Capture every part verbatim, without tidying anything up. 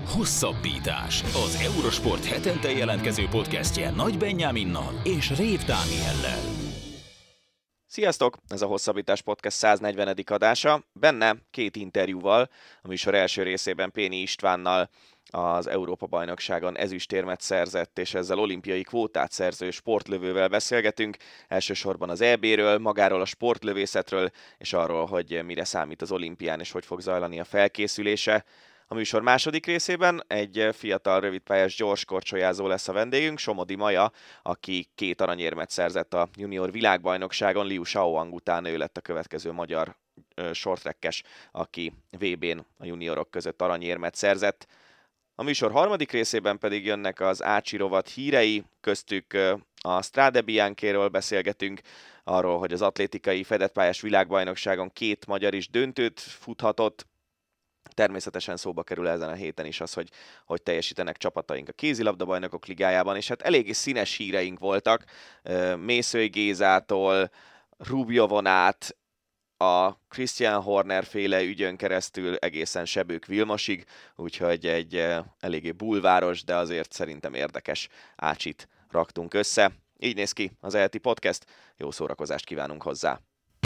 Hosszabbítás. Az Eurosport hetente jelentkező podcastje Nagy Benyáminnal és Rév Dániellel. Sziasztok! Ez a Hosszabbítás Podcast száznegyvenedik adása. Benne két interjúval, a műsor első részében Péni Istvánnal, az Európa-bajnokságon ezüstérmet szerzett és ezzel olimpiai kvótát szerző sportlövővel beszélgetünk. Elsősorban az é béről, magáról a sportlövészetről és arról, hogy mire számít az olimpián és hogy fog zajlani a felkészülése. A műsor második részében egy fiatal rövidpályás gyorskorcsolyázó lesz a vendégünk, Somodi Maja, aki két aranyérmet szerzett a junior világbajnokságon. Liu Shaoang után ő lett a következő magyar shorttrackes, aki vé bén a juniorok között aranyérmet szerzett. A műsor harmadik részében pedig jönnek az Ácsi rovat hírei, köztük a Strade Bianche-ről beszélgetünk, arról, hogy az atlétikai fedettpályás világbajnokságon két magyar is döntőt futhatott. Természetesen szóba kerül ezen a héten is az, hogy hogy teljesítenek csapataink a kézilabda-bajnokok ligájában, és hát eléggé színes híreink voltak, Mészöly Gézától, Rubjovon át, a Christian Horner féle ügyön keresztül egészen Sebők Vilmosig, úgyhogy egy eléggé bulváros, de azért szerintem érdekes ácsit raktunk össze. Így néz ki az e há té Podcast, jó szórakozást kívánunk hozzá!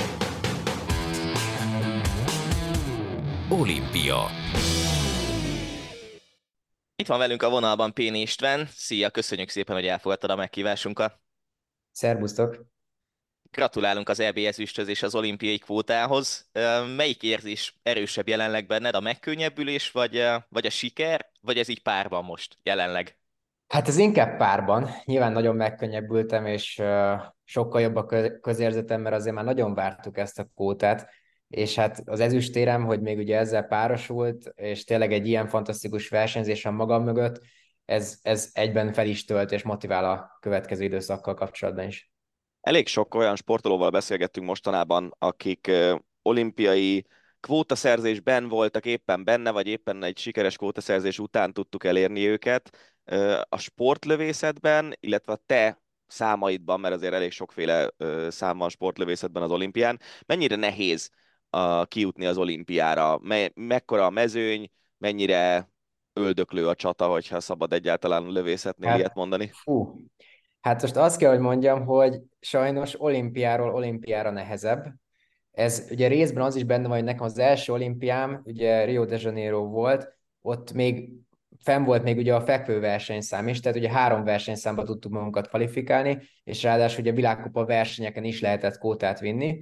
Olimpia. Itt van velünk a vonalban Péni István. Szia, köszönjük szépen, hogy elfogadtad a meghívásunkat. Szerbusztok! Gratulálunk az é bé ezüsthöz és az olimpiai kvótához. Melyik érzés erősebb jelenleg benned, a megkönnyebbülés, vagy, vagy a siker, vagy ez így párban most jelenleg? Hát ez inkább párban. Nyilván nagyon megkönnyebbültem, és uh, sokkal jobb a közérzetem, mert azért már nagyon vártuk ezt a kvótát, és hát az ezüstérem, hogy még ugye ezzel párosult, és tényleg egy ilyen fantasztikus versenyzés van magam mögött, ez, ez egyben fel is tölt, és motivál a következő időszakkal kapcsolatban is. Elég sok olyan sportolóval beszélgettünk mostanában, akik uh, olimpiai kvótaszerzésben voltak, éppen benne, vagy éppen egy sikeres kvótaszerzés után tudtuk elérni őket. Uh, a sportlövészetben, illetve a te számaidban, mert azért elég sokféle uh, szám van sportlövészetben az olimpián, mennyire nehéz uh, kijutni az olimpiára? Me- mekkora a mezőny, mennyire öldöklő a csata, hogyha szabad egyáltalán lövészetnél Hát, ilyet mondani? fú, hát most azt kell, hogy mondjam, hogy sajnos olimpiáról olimpiára nehezebb. Ez ugye részben az is benne van, hogy nekem az első olimpiám, ugye Rio de Janeiro volt, ott még fenn volt még ugye a fekvő versenyszám is, tehát ugye három versenyszámba tudtuk magunkat kvalifikálni, és ráadásul ugye világkupa versenyeken is lehetett kvótát vinni.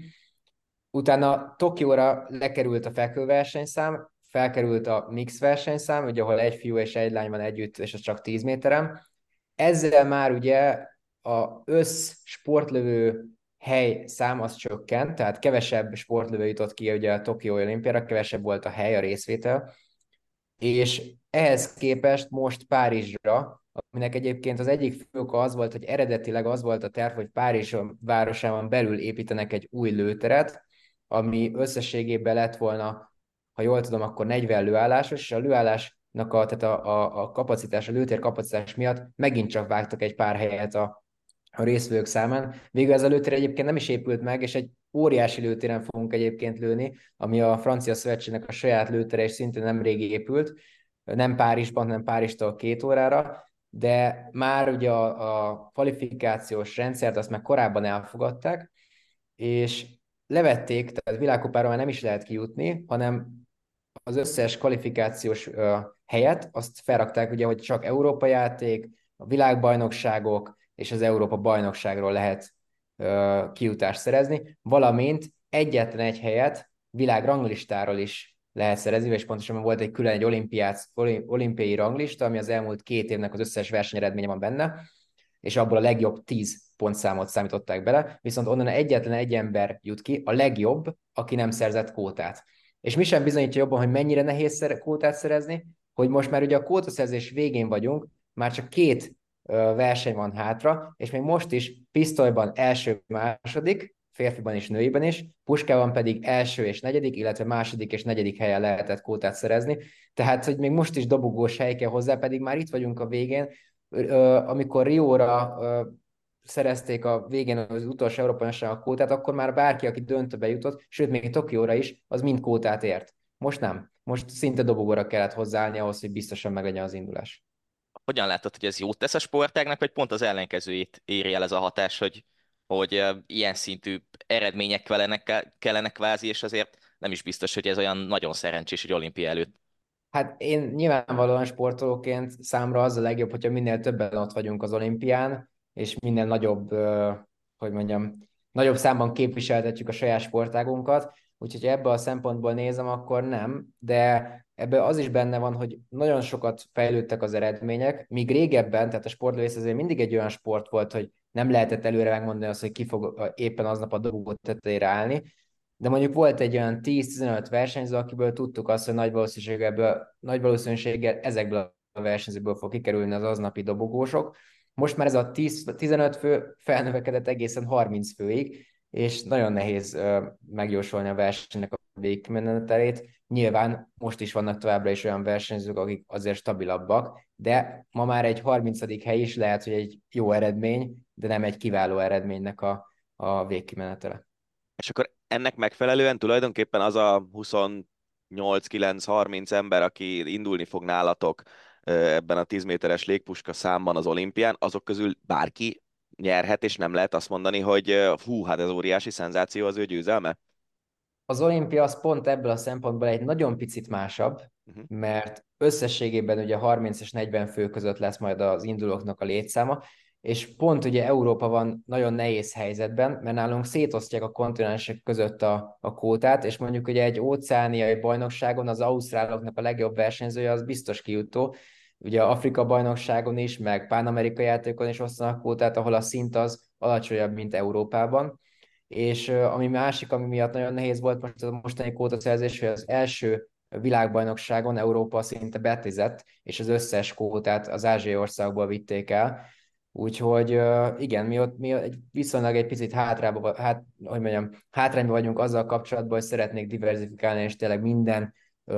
Utána Tokióra lekerült a fekvő versenyszám, felkerült a mix versenyszám, ugye ahol egy fiú és egy lány van együtt, és az csak tíz méterem. Ezzel már ugye a össz sportlövő hely szám az csökkent, tehát kevesebb sportlövő jutott ki ugye a Tokiói olimpiára, kevesebb volt a hely, a részvétel, és ehhez képest most Párizsra, aminek egyébként az egyik fő oka az volt, hogy eredetileg az volt a terv, hogy Párizs városában belül építenek egy új lőteret, ami összességében lett volna, ha jól tudom, akkor negyven lőállásos, és a lőállásnak a, tehát a, a, a kapacitás, a lőtér kapacitás miatt megint csak vágtak egy pár helyet a, a részvevők számán. Végül ez a lőtér egyébként nem is épült meg, és egy óriási lőtéren fogunk egyébként lőni, ami a francia szövetségnek a saját lőtere, és szintén nem régi épült, nem Párizsban, hanem Párizstól két órára, de már ugye a, a kvalifikációs rendszert azt már korábban elfogadták, és levették, tehát világkupára már nem is lehet kijutni, hanem az összes kvalifikációs uh, helyet azt felrakták, ugye, hogy csak Európa játék, a világbajnokságok és az Európa bajnokságról lehet uh, kijutást szerezni, valamint egyetlen egy helyet világranglistáról is lehet szerezni, és pontosan volt egy külön egy olimpiai ranglista, ami az elmúlt két évnek az összes versenyeredménye van benne, és abból a legjobb tíz pontszámot számították bele, viszont onnan egyetlen egy ember jut ki, a legjobb, aki nem szerzett kvótát. És mi sem bizonyítja jobban, hogy mennyire nehéz kvótát szerezni, hogy most már ugye a kvótaszerzés végén vagyunk, már csak két verseny van hátra, és még most is pisztolyban első-második, férfiban és nőiben is, puskában pedig első és negyedik, illetve második és negyedik helyen lehetett kvótát szerezni. Tehát, hogy még most is dobogós hely kell hozzá, pedig már itt vagyunk a végén, amikor Rióra szerezték a végén az utolsó Európai a kvótát, akkor már bárki, aki döntőbe jutott, sőt még Tokióra is, az mind kvótát ért. Most nem. Most szinte dobogóra kellett hozzáállni ahhoz, hogy biztosan meglegyen az indulás. Hogyan látod, hogy ez jót tesz a sportágnak, vagy pont az ellenkezőjét éri el ez a hatás, hogy, hogy ö, ilyen szintű eredmények kellenek, kellenek kvázi, és azért nem is biztos, hogy ez olyan nagyon szerencsés, hogy olimpia előtt. Hát én nyilvánvalóan sportolóként számra az a legjobb, hogyha minél többen ott vagyunk az olimpián, és minél nagyobb, ö, hogy mondjam, nagyobb számban képviseltetjük a saját sportágunkat. Úgyhogy ebbe a szempontból nézem, akkor nem, de ebbe az is benne van, hogy nagyon sokat fejlődtek az eredmények, míg régebben, tehát a sportrész azért mindig egy olyan sport volt, hogy nem lehetett előre megmondani azt, hogy ki fog éppen aznap a dobogó tetejére állni, de mondjuk volt egy olyan tíz-tizenöt versenyző, akiből tudtuk azt, hogy nagy valószínűséggel, nagy valószínűséggel ezekből a versenyzőkből fog kikerülni az aznapi dobogósok. Most már ez a tíz-tizenöt fő felnövekedett egészen harminc főig, és nagyon nehéz ö, megjósolni a versenynek a végkimenetelét. Nyilván most is vannak továbbra is olyan versenyzők, akik azért stabilabbak, de ma már egy harmincadik hely is lehet, hogy egy jó eredmény, de nem egy kiváló eredménynek a, a végkimenetele. És akkor ennek megfelelően tulajdonképpen az a huszonnyolc kilenc harminc ember, aki indulni fog nálatok ö, ebben a tíz méteres légpuska számban az olimpián, azok közül bárki nyerhet, és nem lehet azt mondani, hogy ö, hú, hát ez óriási szenzáció az ő győzelme? Az olimpia az pont ebből a szempontból egy nagyon picit másabb, Uh-huh. mert összességében ugye harminc és negyven fő között lesz majd az indulóknak a létszáma, és pont ugye Európa van nagyon nehéz helyzetben, mert nálunk szétosztják a kontinensek között a, a kótát, és mondjuk ugye egy óceániai bajnokságon az ausztráloknak a legjobb versenyzője az biztos kijutó, ugye Afrika bajnokságon is, meg pánamerikai játékon is osztanak kvótát, ahol a szint az alacsonyabb, mint Európában. És uh, ami másik, ami miatt nagyon nehéz volt most a mostani kvótaszerzés, hogy az első világbajnokságon Európa szinte betizett, és az összes kvótát az ázsiai országból vitték el. Úgyhogy uh, igen, mi ott mi egy, viszonylag egy picit hátrába, hát, hogy mondjam, hátrányban vagyunk azzal kapcsolatban, hogy szeretnék diversifikálni, és tényleg minden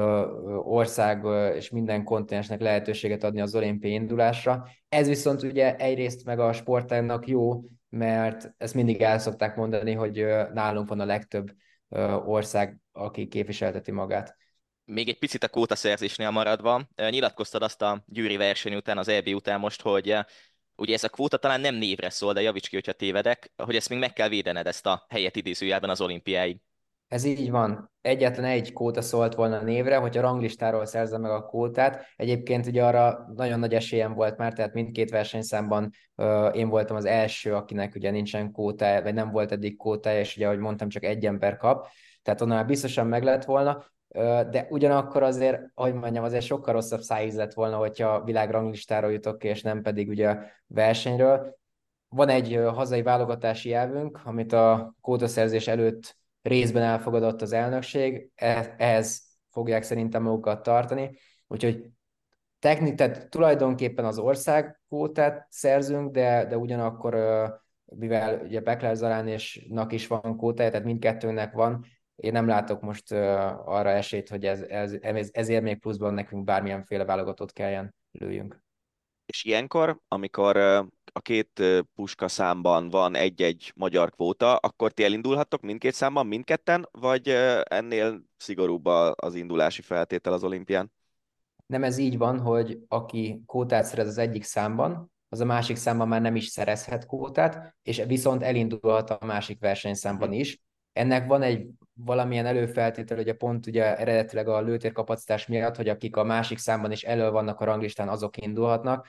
ország és minden kontinensnek lehetőséget adni az olimpiai indulásra. Ez viszont ugye egyrészt meg a sportágnak jó, mert ezt mindig el szokták mondani, hogy nálunk van a legtöbb ország, aki képviselteti magát. Még egy picit a kvótaszerzésnél maradva, nyilatkoztad azt a győri verseny után, az é bé után most, hogy ugye ez a kvóta talán nem névre szól, de javíts ki, hogyha tévedek, hogy ezt még meg kell védened, ezt a helyet idézőjelben az olimpiáig. Ez így van. Egyetlen egy kóta szólt volna a névre, hogy a ranglistáról szerzem meg a kótát. Egyébként ugye arra nagyon nagy esélyem volt már, tehát mindkét versenyszámban uh, én voltam az első, akinek ugye nincsen kótája, vagy nem volt eddig kótája, és ugye, ahogy mondtam, csak egy ember kap. Tehát onnan már biztosan meg lett volna. Uh, de ugyanakkor azért, ahogy mondjam, azért sokkal rosszabb szájíz lett volna, hogyha világranglistára jutok ki, és nem pedig ugye versenyről. Van egy uh, hazai válogatási elvünk, amit a kótaszerzés előtt részben elfogadott az elnökség, e- ehhez fogják szerintem magukat tartani, úgyhogy technik, tehát tulajdonképpen az ország kvótát szerzünk, de, de ugyanakkor, mivel ugye Bekler Zalánésnak is van kvótája, tehát mindkettőnek van, én nem látok most arra esélyt, hogy ez, ez, ez, ezért még pluszban nekünk bármilyenféle válogatót kelljen lőjünk. És ilyenkor, amikor ö, a két ö, puska számban van egy-egy magyar kvóta, akkor ti elindulhattok mindkét számban, mindketten, vagy ö, ennél szigorúbb a- az indulási feltétel az olimpián? Nem, ez így van, hogy aki kvótát szerez az egyik számban, az a másik számban már nem is szerezhet kvótát, és viszont elindulhat a másik Mhm. versenyszámban is. Ennek van egy valamilyen előfeltétel, ugye pont ugye eredetileg a lőtérkapacitás miatt, hogy akik a másik számban is elő vannak a ranglistán, azok indulhatnak,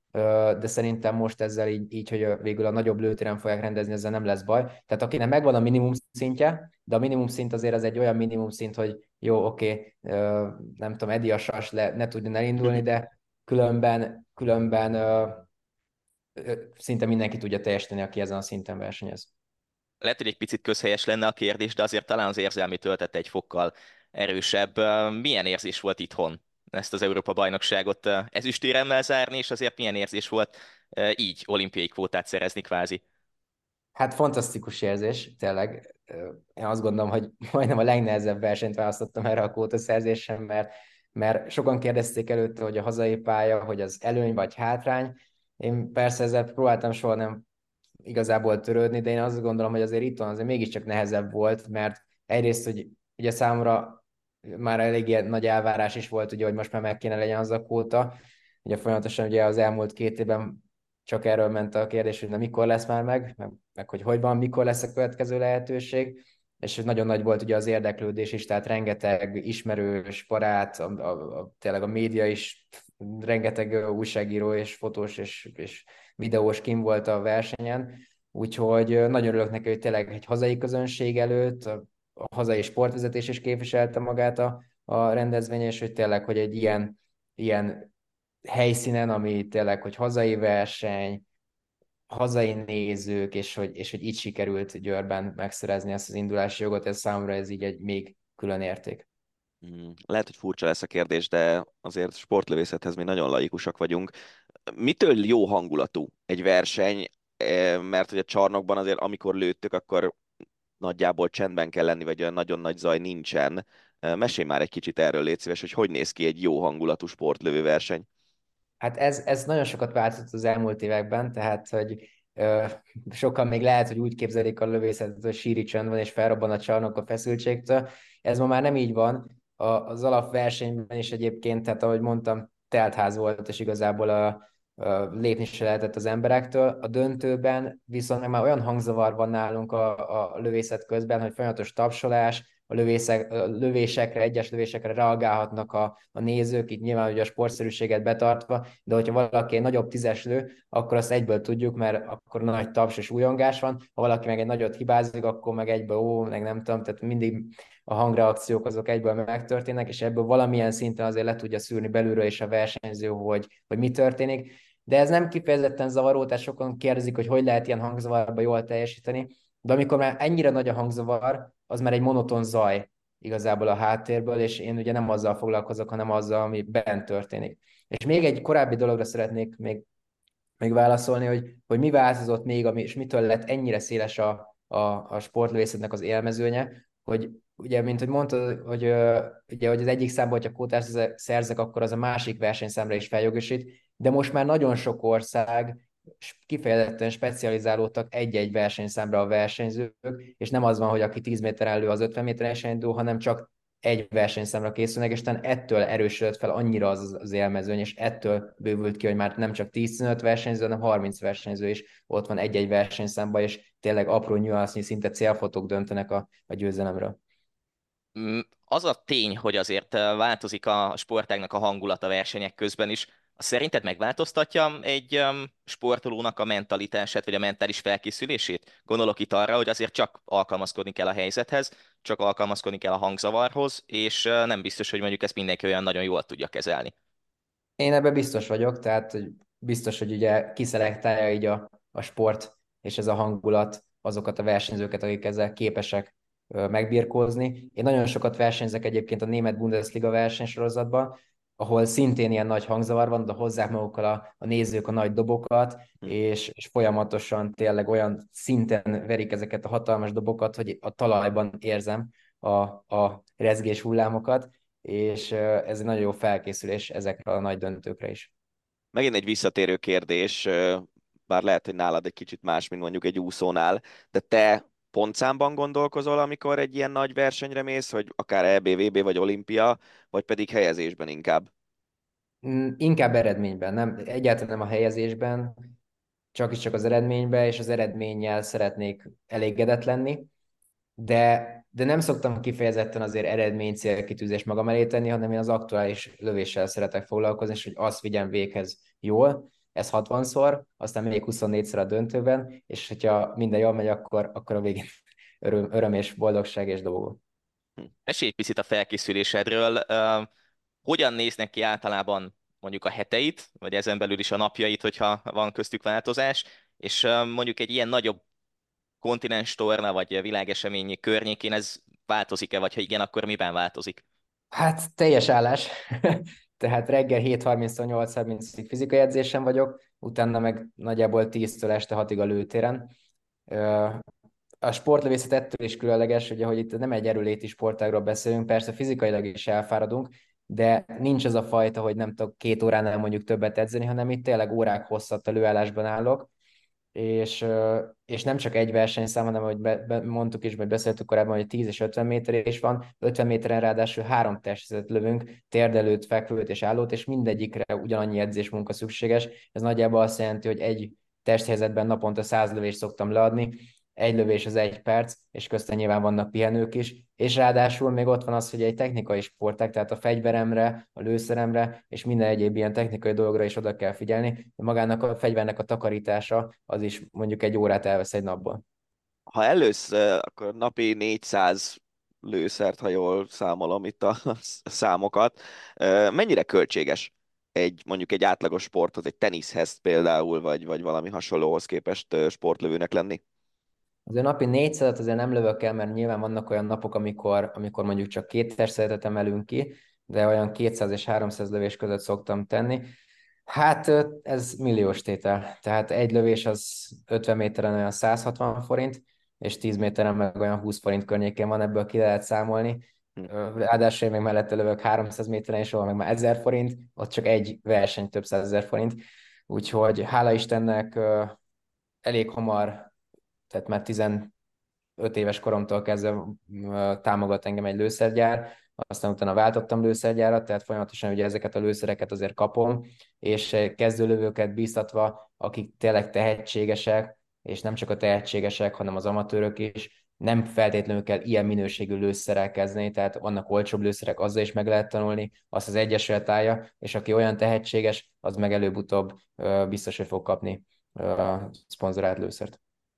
de szerintem most ezzel így, így, hogy végül a nagyobb lőtéren fogják rendezni, ezzel nem lesz baj. Tehát akinek megvan a minimum szintje, de a minimum szint azért az egy olyan minimum szint, hogy jó, oké, okay, nem tudom, Edi a sas le, ne tudjon elindulni, de különben, különben ö, ö, szinte mindenki tudja teljesíteni, aki ezen a szinten versenyez. Lehet, hogy egy picit közhelyes lenne a kérdés, de azért talán az érzelmi töltete egy fokkal erősebb. Milyen érzés volt itthon ezt az Európa-bajnokságot ezüstéremmel zárni, és azért milyen érzés volt így olimpiai kvótát szerezni kvázi? Hát fantasztikus érzés, tényleg. Én azt gondolom, hogy majdnem a legnehezebb versenyt választottam erre a kvótaszerzésem, mert, mert sokan kérdezték előtte, hogy a hazai pálya, hogy az előny vagy hátrány. Én persze ezzel próbáltam soha nem igazából törődni, de én azt gondolom, hogy azért itthon azért mégiscsak nehezebb volt, mert egyrészt, hogy ugye számomra már elég nagy elvárás is volt, ugye, hogy most már meg kéne legyen az a kvóta. Ugye folyamatosan ugye az elmúlt két évben csak erről ment a kérdés, hogy na mikor lesz már meg, meg, meg hogy hogy van, mikor lesz a következő lehetőség, és nagyon nagy volt ugye az érdeklődés is, tehát rengeteg ismerős, barát, a, a, a, tényleg a média is, rengeteg újságíró és fotós és, és videós kim volt a versenyen, úgyhogy nagyon örülök neki, hogy tényleg egy hazai közönség előtt, a, a hazai sportvezetés is képviselte magát a, a rendezvényen, és hogy tényleg, hogy egy ilyen, ilyen helyszínen, ami tényleg, hogy hazai verseny, hazai nézők, és hogy, és hogy így sikerült Győrben megszerezni ezt az indulási jogot, ez számomra ez így egy még külön érték. Hmm, lehet, hogy furcsa lesz a kérdés, de azért sportlövészethez mi nagyon laikusak vagyunk. Mitől jó hangulatú egy verseny? Eh, Mert hogy a csarnokban azért, amikor lőttök, akkor nagyjából csendben kell lenni, vagy olyan nagyon nagy zaj nincsen. Eh, Mesélj már egy kicsit erről, légy szíves, hogy hogy néz ki egy jó hangulatú sportlövő verseny. Hát ez, ez nagyon sokat változott az elmúlt években, tehát hogy ö, sokan még lehet, hogy úgy képzelik a lövészetet, hogy síri csönd van, és felrobban a csarnok a feszültségtől. Ez ma már nem így van. A, az alapversenyben is egyébként, tehát ahogy mondtam, teltház volt, és igazából a, a lépni se lehetett az emberektől. A döntőben viszont már olyan hangzavar van nálunk a, a lövészet közben, hogy folyamatos tapsolás, a, lövészek, a lövésekre, egyes lövésekre reagálhatnak a, a nézők, itt nyilván ugye a sportszerűséget betartva, de hogyha valaki egy nagyobb tízes lő, akkor azt egyből tudjuk, mert akkor nagy taps és újongás van, ha valaki meg egy nagyot hibázik, akkor meg egyből ó, meg nem tudom, tehát mindig a hangreakciók azok egyből megtörténnek, és ebből valamilyen szinten azért le tudja szűrni belülről is a versenyző, hogy, hogy mi történik. De ez nem kifejezetten zavaró, tehát sokan kérdezik, hogy hogy lehet ilyen hangzavarba jól teljesíteni, de amikor már ennyire nagy a hangzavar, az már egy monoton zaj igazából a háttérből, és én ugye nem azzal foglalkozok, hanem azzal, ami bent történik. És még egy korábbi dologra szeretnék még, még válaszolni, hogy, hogy mi változott még, ami, és mitől lett ennyire széles a, a, a sportlövészetnek az élmezőnye, hogy ugye, mint hogy mondtad, hogy, ugye, hogy az egyik számban, hogyha kvótát szerzek, akkor az a másik versenyszámra is feljogosít, de most már nagyon sok ország kifejezetten specializálódtak egy-egy versenyszámra a versenyzők, és nem az van, hogy aki tíz méteren lő az ötven méteres indul, hanem csak egy versenyszámra készülnek, és talán ettől erősödött fel annyira az az élmezőny, és ettől bővült ki, hogy már nem csak tíz-tizenöt versenyző, hanem harminc versenyző is ott van egy-egy versenyszámban, és tényleg apró nyuansznyi, szinte célfotók döntenek a, a győzelemről. Mm, Az a tény, hogy azért eh, változik a sportágnak a hangulata versenyek közben is, az szerinted megváltoztatja egy em, sportolónak a mentalitását, vagy a mentális felkészülését? Gondolok itt arra, hogy azért csak alkalmazkodni kell a helyzethez, csak alkalmazkodni kell a hangzavarhoz, és eh, nem biztos, hogy mondjuk ezt mindenki olyan nagyon jól tudja kezelni. Én ebben biztos vagyok, tehát hogy biztos, hogy ugye kiszelektálja így a, a sport és ez a hangulat azokat a versenyzőket, akik ezzel képesek ö, megbirkózni. Én nagyon sokat versenyzek egyébként a német Bundesliga versenysorozatban, ahol szintén ilyen nagy hangzavar van, de hozzák magukkal a, a nézők a nagy dobokat, Hm. és, és folyamatosan tényleg olyan szinten verik ezeket a hatalmas dobokat, hogy a talajban érzem a, a rezgés hullámokat, és ez egy nagyon jó felkészülés ezekre a nagy döntőkre is. Megint egy visszatérő kérdés, bár lehet, hogy nálad egy kicsit más, mint mondjuk egy úszónál, de te pontszámban gondolkozol, amikor egy ilyen nagy versenyre mész, hogy akár é bé, vé bé vagy olimpia, vagy pedig helyezésben inkább? Mm, Inkább eredményben, nem, egyáltalán nem a helyezésben, csak is csak az eredményben, és az eredménnyel szeretnék elégedett lenni, de, de nem szoktam kifejezetten azért eredmény célkitűzést magam elé tenni, hanem én az aktuális lövéssel szeretek foglalkozni, és hogy azt vigyem véghez jól, ez hatvanszor, aztán még huszonnégyszer a döntőben, és hogyha minden jól megy, akkor, akkor a végén öröm, öröm és boldogság és dolgok. Hm. Mesélj egy picit a felkészülésedről. Ö, Hogyan néznek ki általában mondjuk a heteit, vagy ezen belül is a napjait, hogyha van köztük változás, és ö, mondjuk egy ilyen nagyobb kontinens torna, vagy világeseményi környékén ez változik-e, vagy ha igen, akkor miben változik? Hát teljes állás. Tehát reggel hét harminctól nyolc harmincig fizikai edzésen vagyok, utána meg nagyjából tíztől este hatig a lőtéren. Ö, A sportlövészet ettől is különleges, ugye, hogy itt nem egy erőléti sportágról beszélünk, persze fizikailag is elfáradunk, de nincs az a fajta, hogy nem tudok két óránál mondjuk többet edzeni, hanem itt tényleg órák hosszat a lőállásban állok, és, és nem csak egy versenyszám, hanem ahogy be, be, mondtuk is, vagy beszéltük korábban, hogy tíz és ötven méter is van, ötven méteren ráadásul három testet lövünk, térdelőt, fekvőt és állót, és mindegyikre ugyanannyi edzésmunka szükséges. Ez nagyjából azt jelenti, hogy egy testhelyzetben naponta száz lövést szoktam leadni, egy lövés az egy perc, és közten nyilván vannak pihenők is, és ráadásul még ott van az, hogy egy technikai sportág, tehát a fegyveremre, a lőszeremre, és minden egyéb ilyen technikai dologra is oda kell figyelni. Magának a fegyvernek a takarítása, az is mondjuk egy órát elvesz egy napból. Ha elősz, akkor napi négyszáz lőszert, ha jól számolom itt a számokat. Mennyire költséges egy mondjuk egy átlagos sporthoz, egy teniszhez például, vagy, vagy valami hasonlóhoz képest sportlövőnek lenni? Azért napi négyszázat azért nem lövök el, mert nyilván vannak olyan napok, amikor, amikor mondjuk csak két testszeretet emelünk ki, de olyan kétszáz és háromszáz lövés között szoktam tenni. Hát ez milliós tétel. Tehát egy lövés az ötven méteren olyan száz hatvan forint, és tíz méteren meg olyan húsz forint környékén van, ebből ki lehet számolni. Hm. Ráadásul én még mellette lövök háromszáz méteren, és ahol meg már ezer forint, ott csak egy verseny több százezer forint. Úgyhogy hála Istennek elég hamar, tehát már tizenöt éves koromtól kezdve támogat engem egy lőszergyár, aztán utána váltottam lőszergyárat, tehát folyamatosan ugye ezeket a lőszereket azért kapom, és kezdőlövőket bíztatva, akik tényleg tehetségesek, és nem csak a tehetségesek, hanem az amatőrök is, nem feltétlenül kell ilyen minőségű lőszerrel kezdeni, tehát vannak olcsóbb lőszerek, azzal is meg lehet tanulni, azt az egyesület állja, és aki olyan tehetséges, az meg előbb-utóbb biztos, hogy fog kapni szponzorált lőszert.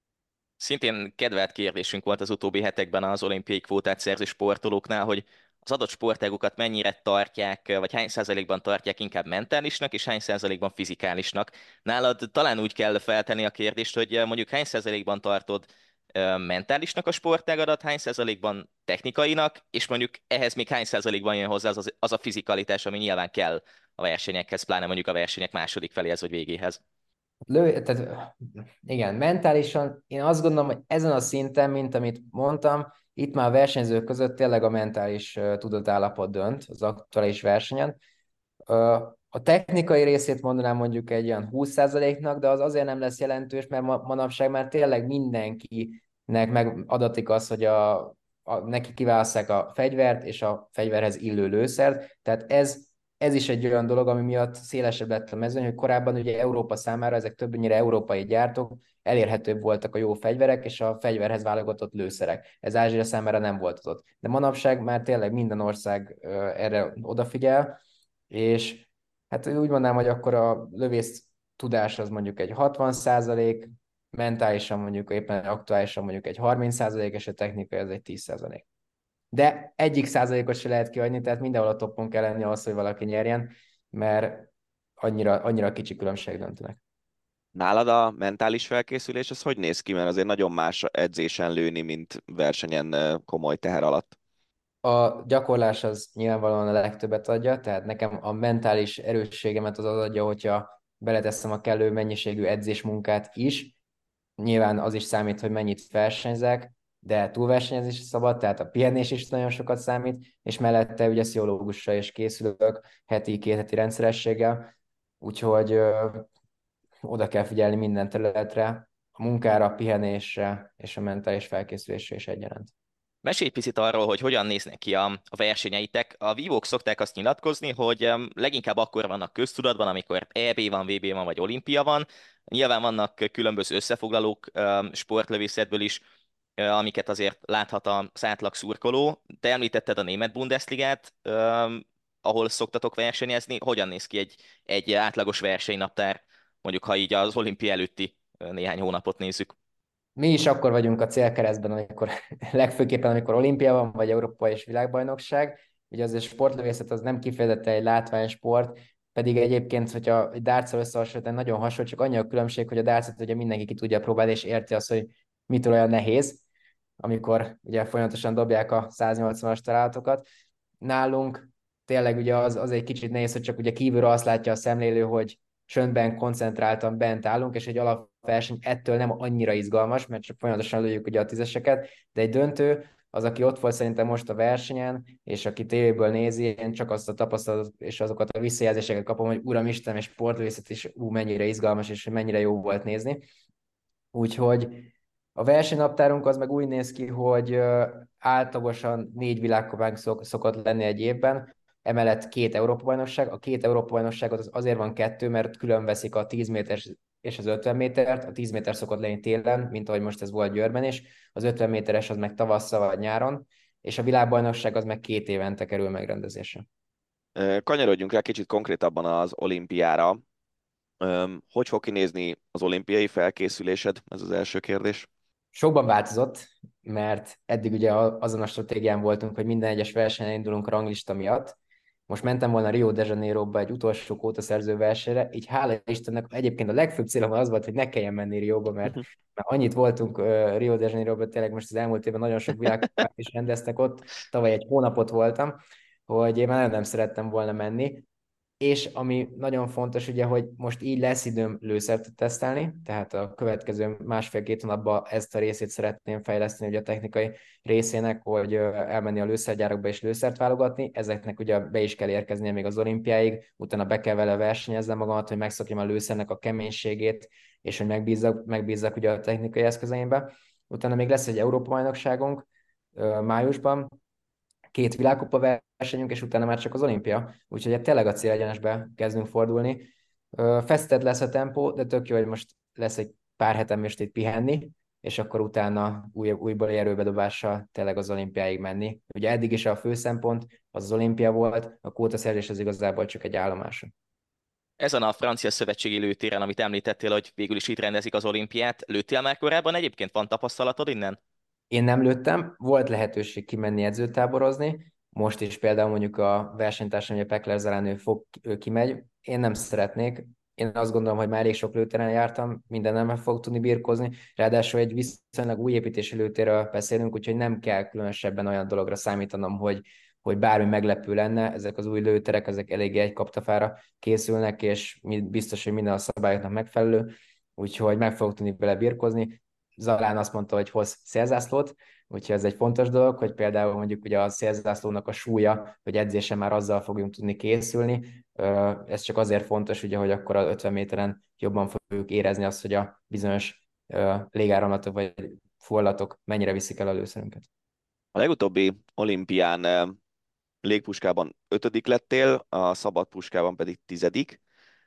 Szintén kedvelt kérdésünk volt az utóbbi hetekben az olimpiai kvótát szerző sportolóknál, hogy az adott sportágukat mennyire tartják, vagy hány százalékban tartják inkább mentálisnak, és hány százalékban fizikálisnak. Nálad talán úgy kell feltenni a kérdést, hogy mondjuk hány százalékban tartod mentálisnak a sportágadat, hány százalékban technikainak, és mondjuk ehhez még hány százalékban jön hozzá az, az a fizikalitás, ami nyilván kell a versenyekhez, pláne mondjuk a versenyek második feléhez vagy végéhez. Lő, tehát igen, mentálisan én azt gondolom, hogy ezen a szinten, mint amit mondtam, itt már a versenyzők között tényleg a mentális uh, tudatállapot dönt az aktuális versenyen. Uh, a technikai részét mondanám mondjuk egy olyan húsz százaléknak, de az azért nem lesz jelentős, mert ma, manapság már tényleg mindenkinek megadatik az, hogy a, a, neki kiválasszák a fegyvert és a fegyverhez illő lőszert, tehát ez ez is egy olyan dolog, ami miatt szélesebb lett a mezőny, hogy korábban ugye Európa számára ezek többnyire európai gyártók, elérhetőbb voltak a jó fegyverek és a fegyverhez válogatott lőszerek. Ez Ázsia számára nem volt ott. De manapság már tényleg minden ország erre odafigyel, és hát úgy mondanám, hogy akkor a lövész tudás az mondjuk egy hatvan százalék, mentálisan mondjuk éppen aktuálisan mondjuk egy harminc százalék, és a technikai az egy tíz százalék. De egyik százalékot se lehet kiadni, tehát mindenhol a toppon kell lenni ahhoz, hogy valaki nyerjen, mert annyira, annyira kicsi különbség döntenek. Nálad a mentális felkészülés, az hogy néz ki? Mert azért nagyon más edzésen lőni, mint versenyen komoly teher alatt. A gyakorlás az nyilvánvalóan a legtöbbet adja, tehát nekem a mentális erősségemet az az adja, hogyha beleteszem a kellő mennyiségű edzésmunkát is. Nyilván az is számít, hogy mennyit versenyzek, de túlversenyezni is szabad, tehát a pihenés is nagyon sokat számít, és mellette ugye pszichológusra is készülök heti, két heti rendszerességgel, úgyhogy ö, oda kell figyelni minden területre, a munkára, a pihenésre és a mentális felkészülésre is egyaránt. Mesélj picit arról, hogy hogyan néznek ki a, a versenyeitek. A vívók szokták azt nyilatkozni, hogy um, leginkább akkor vannak köztudatban, amikor é bé van, vé bé van, vagy olimpia van. Nyilván vannak különböző összefoglalók um, sportlövészetből is, uh, amiket azért láthat az átlag szurkoló. Te említetted a német Bundesligát, um, ahol szoktatok versenyezni. Hogyan néz ki egy, egy átlagos versenynaptár, mondjuk ha így az olimpia előtti uh, néhány hónapot nézzük? Mi is akkor vagyunk a célkeresztben, amikor legfőképpen, amikor olimpia van, vagy Európa és világbajnokság. Ugye azért sportlövészet az nem kifejezetten egy látványsport, pedig egyébként, hogyha egy dárccal összehasonlítani, nagyon hasonló, csak annyi a különbség, hogy a dárcot ugye mindenki ki tudja próbálni, és érti azt, hogy mitől olyan nehéz, amikor ugye folyamatosan dobják a száznyolcvanas találatokat. Nálunk tényleg ugye az, az egy kicsit nehéz, hogy csak ugye kívülről azt látja a szemlélő, hogy csöndben, koncentráltan bent állunk, és egy alapverseny ettől nem annyira izgalmas, mert csak folyamatosan lőjük ugye a tízeseket, de egy döntő, az, aki ott volt szerintem most a versenyen, és aki tévéből nézi, én csak azt a tapasztalatot és azokat a visszajelzéseket kapom, hogy uram Isten, és sportvészet is ú, mennyire izgalmas, és mennyire jó volt nézni. Úgyhogy a versenynaptárunk az meg úgy néz ki, hogy ö, átlagosan négy világkupánk szok, szokott lenni egy évben, emellett két Európa-bajnokság. A két Európa-bajnokságot az azért van kettő, mert külön veszik a tíz méteres és az ötven métert. A tíz méter szokott lenni télen, mint ahogy most ez volt Győrben is. Az ötven méteres az meg tavasszal vagy nyáron, és a világbajnokság az meg két évente kerül megrendezésre. Ö, Kanyarodjunk rá kicsit konkrétabban az olimpiára. Öm, Hogy fog kinézni az olimpiai felkészülésed? Ez az első kérdés. Sokban változott, mert eddig ugye azon a stratégián voltunk, hogy minden egyes versenyen indulunk a ranglista miatt. Most mentem volna Rio de Janeiroba egy utolsó kótaszerző versenyre, így hála Istennek egyébként a legfőbb célom az volt, hogy ne kelljen menni Rióba, mert, mert annyit voltunk uh, Rio de Janeiroba, tényleg most az elmúlt évben nagyon sok világkupát is rendeztek ott, tavaly egy hónapot voltam, hogy én már nagyon nem szerettem volna menni, és ami nagyon fontos, ugye, hogy most így lesz időm lőszert tesztelni, tehát a következő másfél-két hónapban ezt a részét szeretném fejleszteni, ugye a technikai részének, hogy elmenni a lőszergyárakba és lőszert válogatni. Ezeknek ugye be is kell érkeznie még az olimpiáig, utána be kell vele versenyezni magamat, hogy megszokjam a lőszernek a keménységét, és hogy megbízzak, megbízzak ugye a technikai eszközeimbe. Utána még lesz egy Európa-bajnokságunk májusban, két világkupa versenyünk, és utána már csak az olimpia. Úgyhogy tényleg a célegyenesbe kezdünk fordulni. Feszített lesz a tempó, de tök jó, hogy most lesz egy pár hetem most itt pihenni, és akkor utána új, újból erőbedobással tényleg az olimpiáig menni. Ugye eddig is a fő szempont az az olimpia volt, a kvótaszerzés az igazából csak egy állomás. Ezen a francia szövetségi lőtéren, amit említettél, hogy végül is itt rendezik az olimpiát, lőttél már korábban? Egyébként van tapasztalatod innen? Én nem lőttem, volt lehetőség kimenni edzőtáborozni, most is például mondjuk a versenytársam, hogy a Pekler Zalán, ő fog, ő kimegy, én nem szeretnék, én azt gondolom, hogy már elég sok lőtéren jártam, minden nem fog tudni birkózni, ráadásul egy viszonylag új építésű lőtérről beszélünk, úgyhogy nem kell különösebben olyan dologra számítanom, hogy, hogy bármi meglepő lenne, ezek az új lőterek, ezek eléggé egy kaptafára készülnek, és biztos, hogy minden a szabályoknak megfelelő, úgyhogy meg fogok tudni vele birkózni. Zalán azt mondta, hogy hoz szélzászlót, úgyhogy ez egy fontos dolog, hogy például mondjuk ugye a szélzászlónak a súlya, hogy edzésen már azzal fogjunk tudni készülni. Ez csak azért fontos, ugye, hogy akkor az ötven méteren jobban fogjuk érezni azt, hogy a bizonyos légáramlatok vagy forlatok mennyire viszik el a lőszerünket. A legutóbbi olimpián eh, légpuskában ötödik lettél, a szabad puskában pedig tizedik.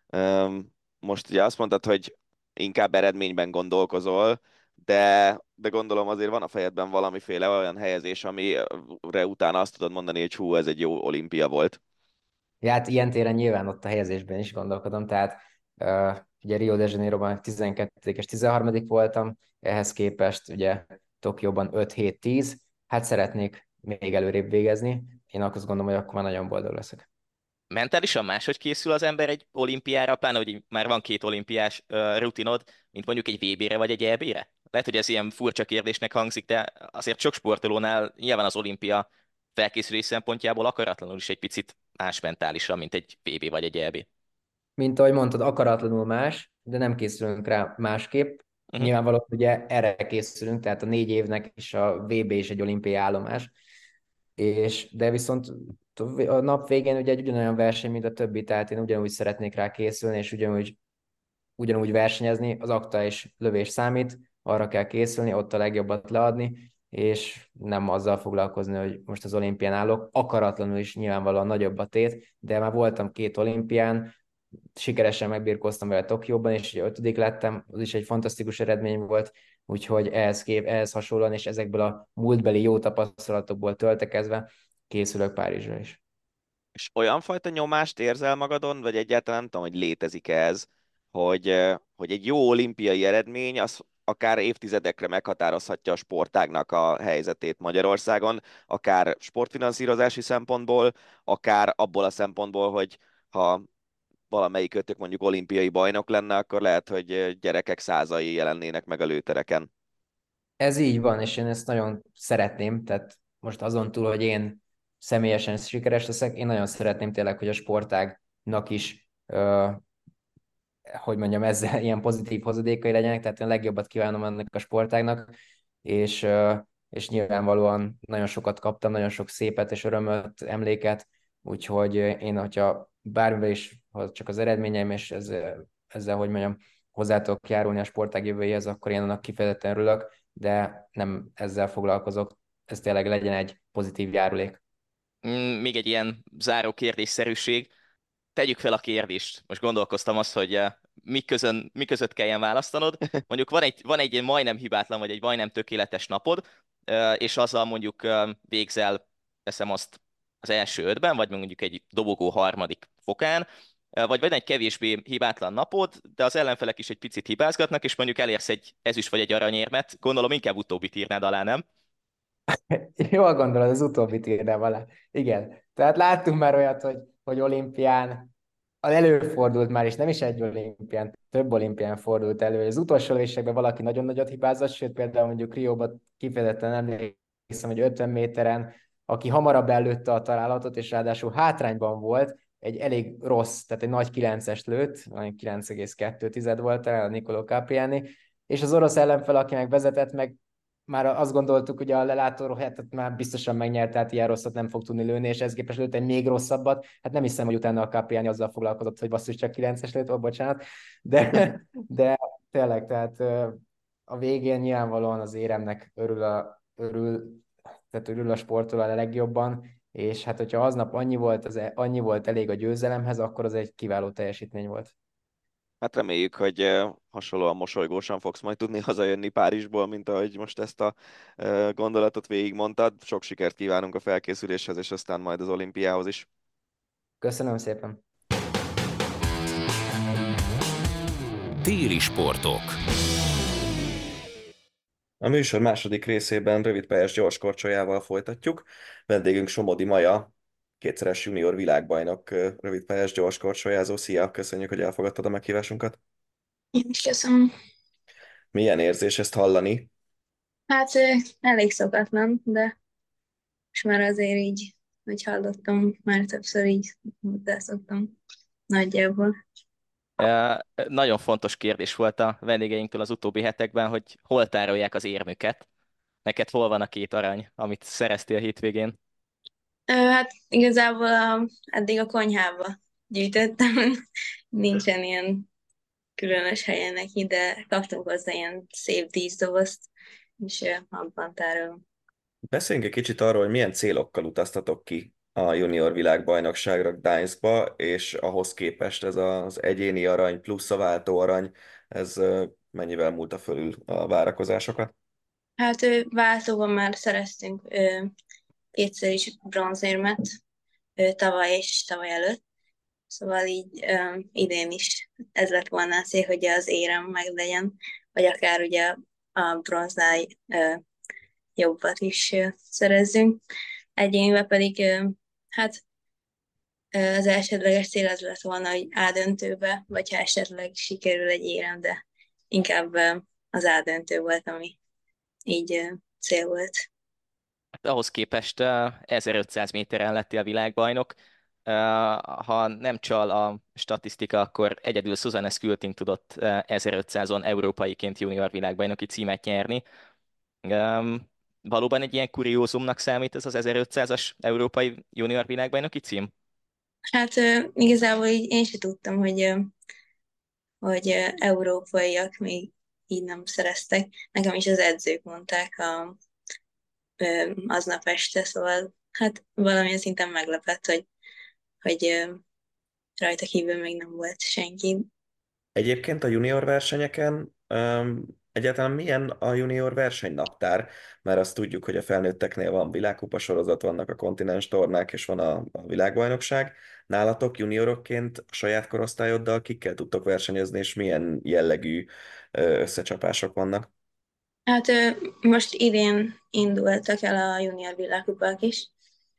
Öm, Most ugye azt mondtad, hogy inkább eredményben gondolkozol, de, de gondolom azért van a fejedben valamiféle olyan helyezés, amire utána azt tudod mondani, hogy hú, ez egy jó olimpia volt. Ja, hát ilyen téren nyilván ott a helyezésben is gondolkodom, tehát uh, ugye Rio de Janeiroban tizenkettedik és tizenharmadik voltam, ehhez képest ugye Tokióban öt hét tíz, hát szeretnék még előrébb végezni, én azt gondolom, hogy akkor már nagyon boldog leszek. Mentálisan máshogy készül az ember egy olimpiára, pláne, hogy már van két olimpiás uh, rutinod, mint mondjuk egy vé bére vagy egy é bé-re? Lehet, hogy ez ilyen furcsa kérdésnek hangzik, de azért sok sportolónál nyilván az olimpia felkészülés szempontjából akaratlanul is egy picit más mentálisan, mint egy vé bé vagy egy é bé. Mint ahogy mondtad, akaratlanul más, de nem készülünk rá másképp. Uh-huh. Nyilvánvalóan ugye erre készülünk, tehát a négy évnek is a vé bé is egy olimpiai állomás, és, de viszont a nap végén ugye egy ugyanolyan verseny, mint a többi, tehát én ugyanúgy szeretnék rá készülni, és ugyanúgy, ugyanúgy versenyezni, az akta és lövés számít, arra kell készülni, ott a legjobbat leadni, és nem azzal foglalkozni, hogy most az olimpián állok, akaratlanul is nyilvánvalóan nagyobb a tét, de már voltam két olimpián, sikeresen megbirkóztam vele Tokióban, és ugye ötödik lettem, az is egy fantasztikus eredmény volt, úgyhogy ehhez, kép, ehhez hasonlóan, és ezekből a múltbeli jó tapasztalatokból töltekezve készülök Párizsra is. És olyan fajta nyomást érzel magadon, vagy egyáltalán nem tudom, hogy létezik ez, hogy, eh, hogy egy jó olimpiai eredmény az akár évtizedekre meghatározhatja a sportágnak a helyzetét Magyarországon, akár sportfinanszírozási szempontból, akár abból a szempontból, hogy ha valamelyik kötök mondjuk olimpiai bajnok lenne, akkor lehet, hogy eh, gyerekek százai jelennének meg a lőtereken. Ez így van, és én ezt nagyon szeretném, tehát most azon túl, hogy én személyesen sikeres leszek, én nagyon szeretném tényleg, hogy a sportágnak is, ö, hogy mondjam, ezzel ilyen pozitív hozadékai legyenek, tehát én a legjobbat kívánom ennek a sportágnak, és, ö, és nyilvánvalóan nagyon sokat kaptam, nagyon sok szépet és örömöt, emléket, úgyhogy én, hogyha bármivel is, ha csak az eredményeim, és ezzel, ezzel, hogy mondjam, hozzá tudok járulni a sportág jövőjéhez, akkor én annak kifejezetten örülök, de nem ezzel foglalkozok. Ez tényleg legyen egy pozitív járulék. Mm, Még egy ilyen záró kérdésszerűség. Tegyük fel a kérdést. Most gondolkoztam azt, hogy eh, mi, közön, mi között kelljen választanod. Mondjuk van egy, van egy majdnem hibátlan, vagy egy majdnem tökéletes napod, eh, és azzal mondjuk eh, végzel, teszem azt az első ötben, vagy mondjuk egy dobogó harmadik fokán, eh, vagy van egy kevésbé hibátlan napod, de az ellenfelek is egy picit hibázgatnak, és mondjuk elérsz egy ezüst vagy egy aranyérmet. Gondolom inkább utóbbit írnád alá, nem? Jól gondolod, az utóbbit írnám alá. Igen. Tehát láttunk már olyat, hogy, hogy olimpián az előfordult már, és nem is egy olimpián, több olimpián fordult elő, hogy az utolsó lövésekben valaki nagyon nagyot hibázott, sőt például mondjuk Rióban kifejezetten emlékszem, hogy ötven méteren, aki hamarabb előtte a találatot, és ráadásul hátrányban volt, egy elég rossz, tehát egy nagy kilences lőtt, kilenc egész kettő volt talán a Niccolò Capriani, és az orosz ellenfel, aki meg vezetett, meg már azt gondoltuk, hogy a lelátóró hetet már biztosan megnyert, tehát ilyen rosszat nem fog tudni lőni, és ez képest lőtt egy még rosszabbat. Hát nem hiszem, hogy utána a Capriani azzal foglalkozott, hogy basszus csak kilences lőtt, oh, bocsánat. De, de tényleg, tehát a végén nyilvánvalóan az éremnek örül a, örül, tehát örül a sportoló a legjobban, és hát hogyha aznap annyi volt, az, annyi volt elég a győzelemhez, akkor az egy kiváló teljesítmény volt. Hát reméljük, hogy eh, hasonlóan mosolygósan fogsz majd tudni hazajönni Párizsból, mint ahogy most ezt a eh, gondolatot végigmondtad. Sok sikert kívánunk a felkészüléshez, és aztán majd az olimpiához is. Köszönöm szépen! Téli sportok. A műsor második részében rövidpályás gyorskorcsolyával folytatjuk. Vendégünk Somodi Maja, kétszeres junior világbajnok eh, rövidpályás gyorskorcsolyázó. Szia, köszönjük, hogy elfogadtad a meghívásunkat. Én is köszönöm. Milyen érzés ezt hallani? Hát ö, elég szokatlan, de most már azért így, hogy hallottam, már többször így hozzászoktam nagyjából. Eh, Nagyon fontos kérdés volt a vendégeinktől az utóbbi hetekben, hogy hol tárolják az érmüket. Neked hol van a két arany, amit szereztél a hétvégén? Ö, hát igazából a, eddig a konyhába gyűjtöttem, nincsen ilyen különös helyen neki, de kaptunk hozzá ilyen szép díszdobozt, és ö, abban tárolom. Beszéljünk egy kicsit arról, hogy milyen célokkal utaztatok ki a junior világbajnokságra Gdańskba, és ahhoz képest ez az egyéni arany plusz a váltó arany, ez ö, mennyivel múlta fölül a várakozásokat? Hát ö, váltóban már szereztünk ö, kétszer is bronzérmet, ö, tavaly és tavaly előtt. Szóval így um, idén is ez lett volna a cél, hogy az érem meg legyen, vagy akár ugye a bronznál uh, jobbat is uh, szerezzünk. Egyéniben pedig uh, hát uh, az elsődleges cél az lett volna, hogy A-döntőbe, vagy ha esetleg sikerül egy érem, de inkább uh, az A-döntő volt, ami így uh, cél volt. Hát ahhoz képest eh, ezerötszáz méteren lettél világbajnok. Eh, Ha nem csal a statisztika, akkor egyedül Susanne Skulting tudott eh, ezerötszázon európaiként junior világbajnoki címet nyerni. Em, Valóban egy ilyen kuriózumnak számít ez az ezerötszázas európai junior világbajnoki cím? Hát uh, igazából így én sem tudtam, hogy uh, hogy ö, európaiak még így nem szereztek. Nekem is az edzők mondták a, ö, aznap este, szóval hát valamilyen szinten meglepett, hogy, hogy ö, rajta kívül még nem volt senki. Egyébként a junior versenyeken um, egyáltalán milyen a junior versenynaptár? Mert azt tudjuk, hogy a felnőtteknél van világkupa sorozat, vannak a kontinens tornák, és van a, a világbajnokság. Nálatok juniorokként a saját korosztályoddal kikkel tudtok versenyezni, és milyen jellegű ö, összecsapások vannak? Hát ö, most idén indultak el a junior világkupák is,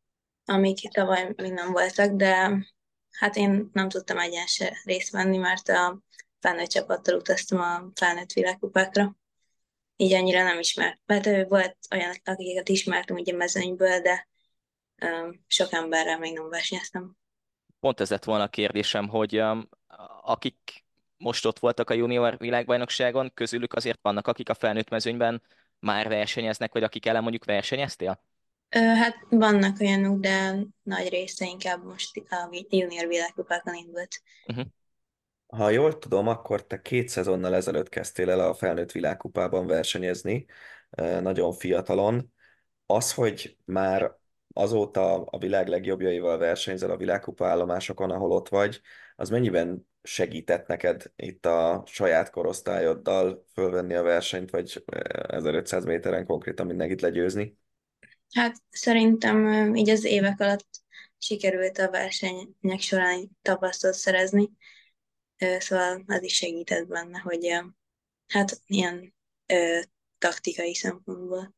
amik tavaly még nem voltak, de hát én nem tudtam egyen se részt venni, mert a felnőtt csapattal utaztam a felnőtt világkupákra. Így annyira nem ismert. Hát ő volt olyan, akiket ismertem ugye mezőnyből, de um, sok emberrel még nem versenyeztem. Pont ez lett volna a kérdésem, hogy em, akik most ott voltak a junior világbajnokságon, közülük azért vannak, akik a felnőtt mezőnyben már versenyeznek, vagy akik ellen mondjuk versenyeztél? Ö, hát vannak olyanok, de nagy része inkább most a junior világkupákon indult. Uh-huh. Ha jól tudom, akkor te két szezonnal ezelőtt kezdtél el a felnőtt világkupában versenyezni, eh, nagyon fiatalon. Az, hogy már azóta a világ legjobbjaival versenyzel a világkupa állomásokon, ahol ott vagy, az mennyiben segített neked itt a saját korosztályoddal fölvenni a versenyt, vagy eh, ezerötszáz méteren konkrétan mindenkit legyőzni? Hát szerintem ö, így az évek alatt sikerült a versenyek során tapasztalatot szerezni, Ö, szóval az is segített benne, hogy ö, hát ilyen ö, taktikai szempontból.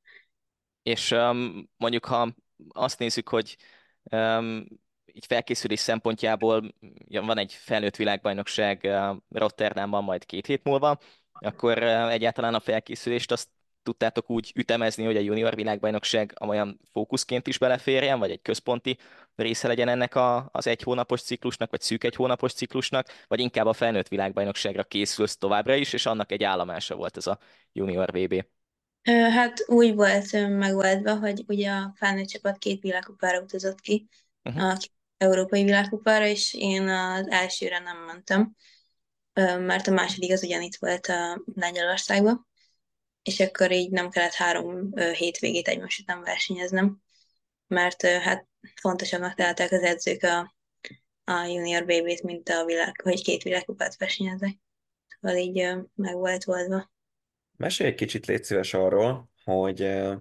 És um, mondjuk, ha azt nézzük, hogy um, így felkészülés szempontjából ja, van egy felnőtt világbajnokság uh, Rotterdamban majd két hét múlva, akkor uh, egyáltalán a felkészülést azt tudtátok úgy ütemezni, hogy a junior világbajnokság olyan fókuszként is beleférjen, vagy egy központi része legyen ennek a, az egy hónapos ciklusnak, vagy szűk egy hónapos ciklusnak, vagy inkább a felnőtt világbajnokságra készülsz továbbra is, és annak egy állomása volt ez a junior vé bé. Ö, Hát úgy volt ö, megoldva, hogy ugye a felnőtt csapat két világkupára utazott ki, Uh-huh. a európai világkupára, és én az elsőre nem mentem, ö, mert a második az ugyanitt volt a Lengyelországban, és akkor így nem kellett három ö, hétvégét egymás után versenyeznem, mert ö, hát fontosabbnak találták az edzők a, a junior bé bét, mint a világ, hogy két világkupát versenyezek. Szóval így ö, meg volt oldva. Mesélj egy kicsit, légy szíves arról, hogy eh,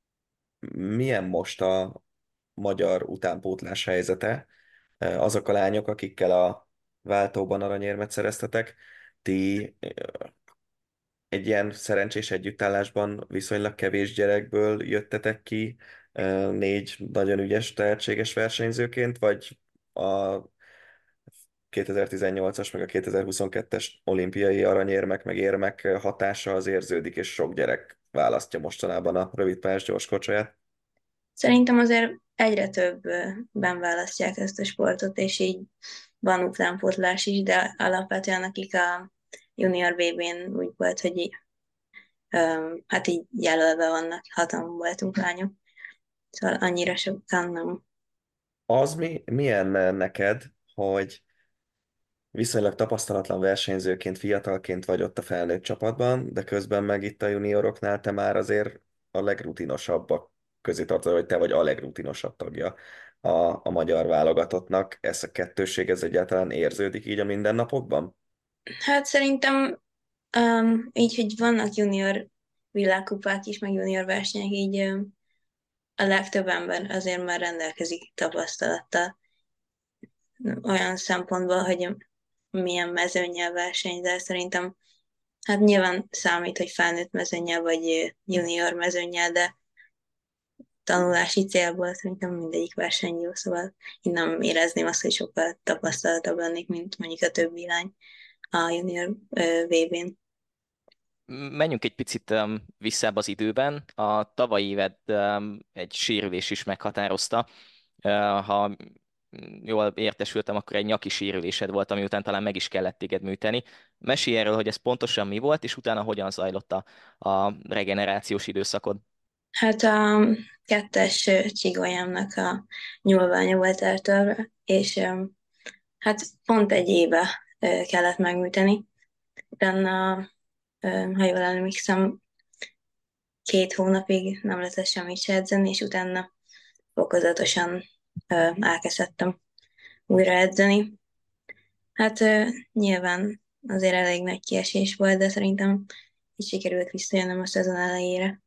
milyen most a magyar utánpótlás helyzete. Eh, Azok a lányok, akikkel a váltóban aranyérmet szereztetek, ti eh, egy ilyen szerencsés együttállásban viszonylag kevés gyerekből jöttetek ki, eh, négy nagyon ügyes, tehetséges versenyzőként, vagy a kétezer-tizennyolcas meg a kétezer-huszonkettes olimpiai aranyérmek meg érmek hatása az érződik, és sok gyerek választja mostanában a rövidpályás gyorskocsaját. Szerintem azért egyre többen választják ezt a sportot, és így van utánpótlás is, de alapvetően akik a junior bé bén úgy volt, hogy így, öm, hát így jelölve vannak, hatan voltunk lányok, szóval annyira sokan nem. Az mi, milyen neked, hogy viszonylag tapasztalatlan versenyzőként, fiatalként vagy ott a felnőtt csapatban, de közben meg itt a junioroknál te már azért a legrutinosabbak közé tartozol, vagy te vagy a legrutinosabb tagja a, a magyar válogatottnak. Ez a kettősség, ez egyáltalán érződik így a mindennapokban? Hát szerintem öm, így, hogy vannak junior világkupák is, meg junior versenyek, így öm, a legtöbb ember azért már rendelkezik tapasztalattal olyan szempontból, hogy milyen mezőnyel versenyzel. Szerintem hát nyilván számít, hogy felnőtt mezőnyel vagy junior mezőnyel, de tanulási célból szerintem mindegyik verseny jó, szóval én nem érezném azt, hogy sokkal tapasztaltabb lennék, mint mondjuk a többi lány a junior vé bén. Menjünk egy picit um, visszább az időben. A tavalyi évet um, egy sérülés is meghatározta. Uh, ha jól értesültem, akkor egy nyaki sérülésed volt, ami után talán meg is kellett téged műteni. Mesélj erről, hogy ez pontosan mi volt, és utána hogyan zajlott a, a regenerációs időszakod. Hát a kettes ö, csigolyámnak a nyúlványa volt eltörve, és ö, hát pont egy éve ö, kellett megműteni. Utána, ö, ha jól emlékszem, két hónapig nem lehetett semmit se edzeni, és utána fokozatosan ö, elkezdtem újra edzeni. Hát ö, nyilván azért elég nagy kiesés volt, de szerintem így sikerült visszajönnöm a szezon elejére.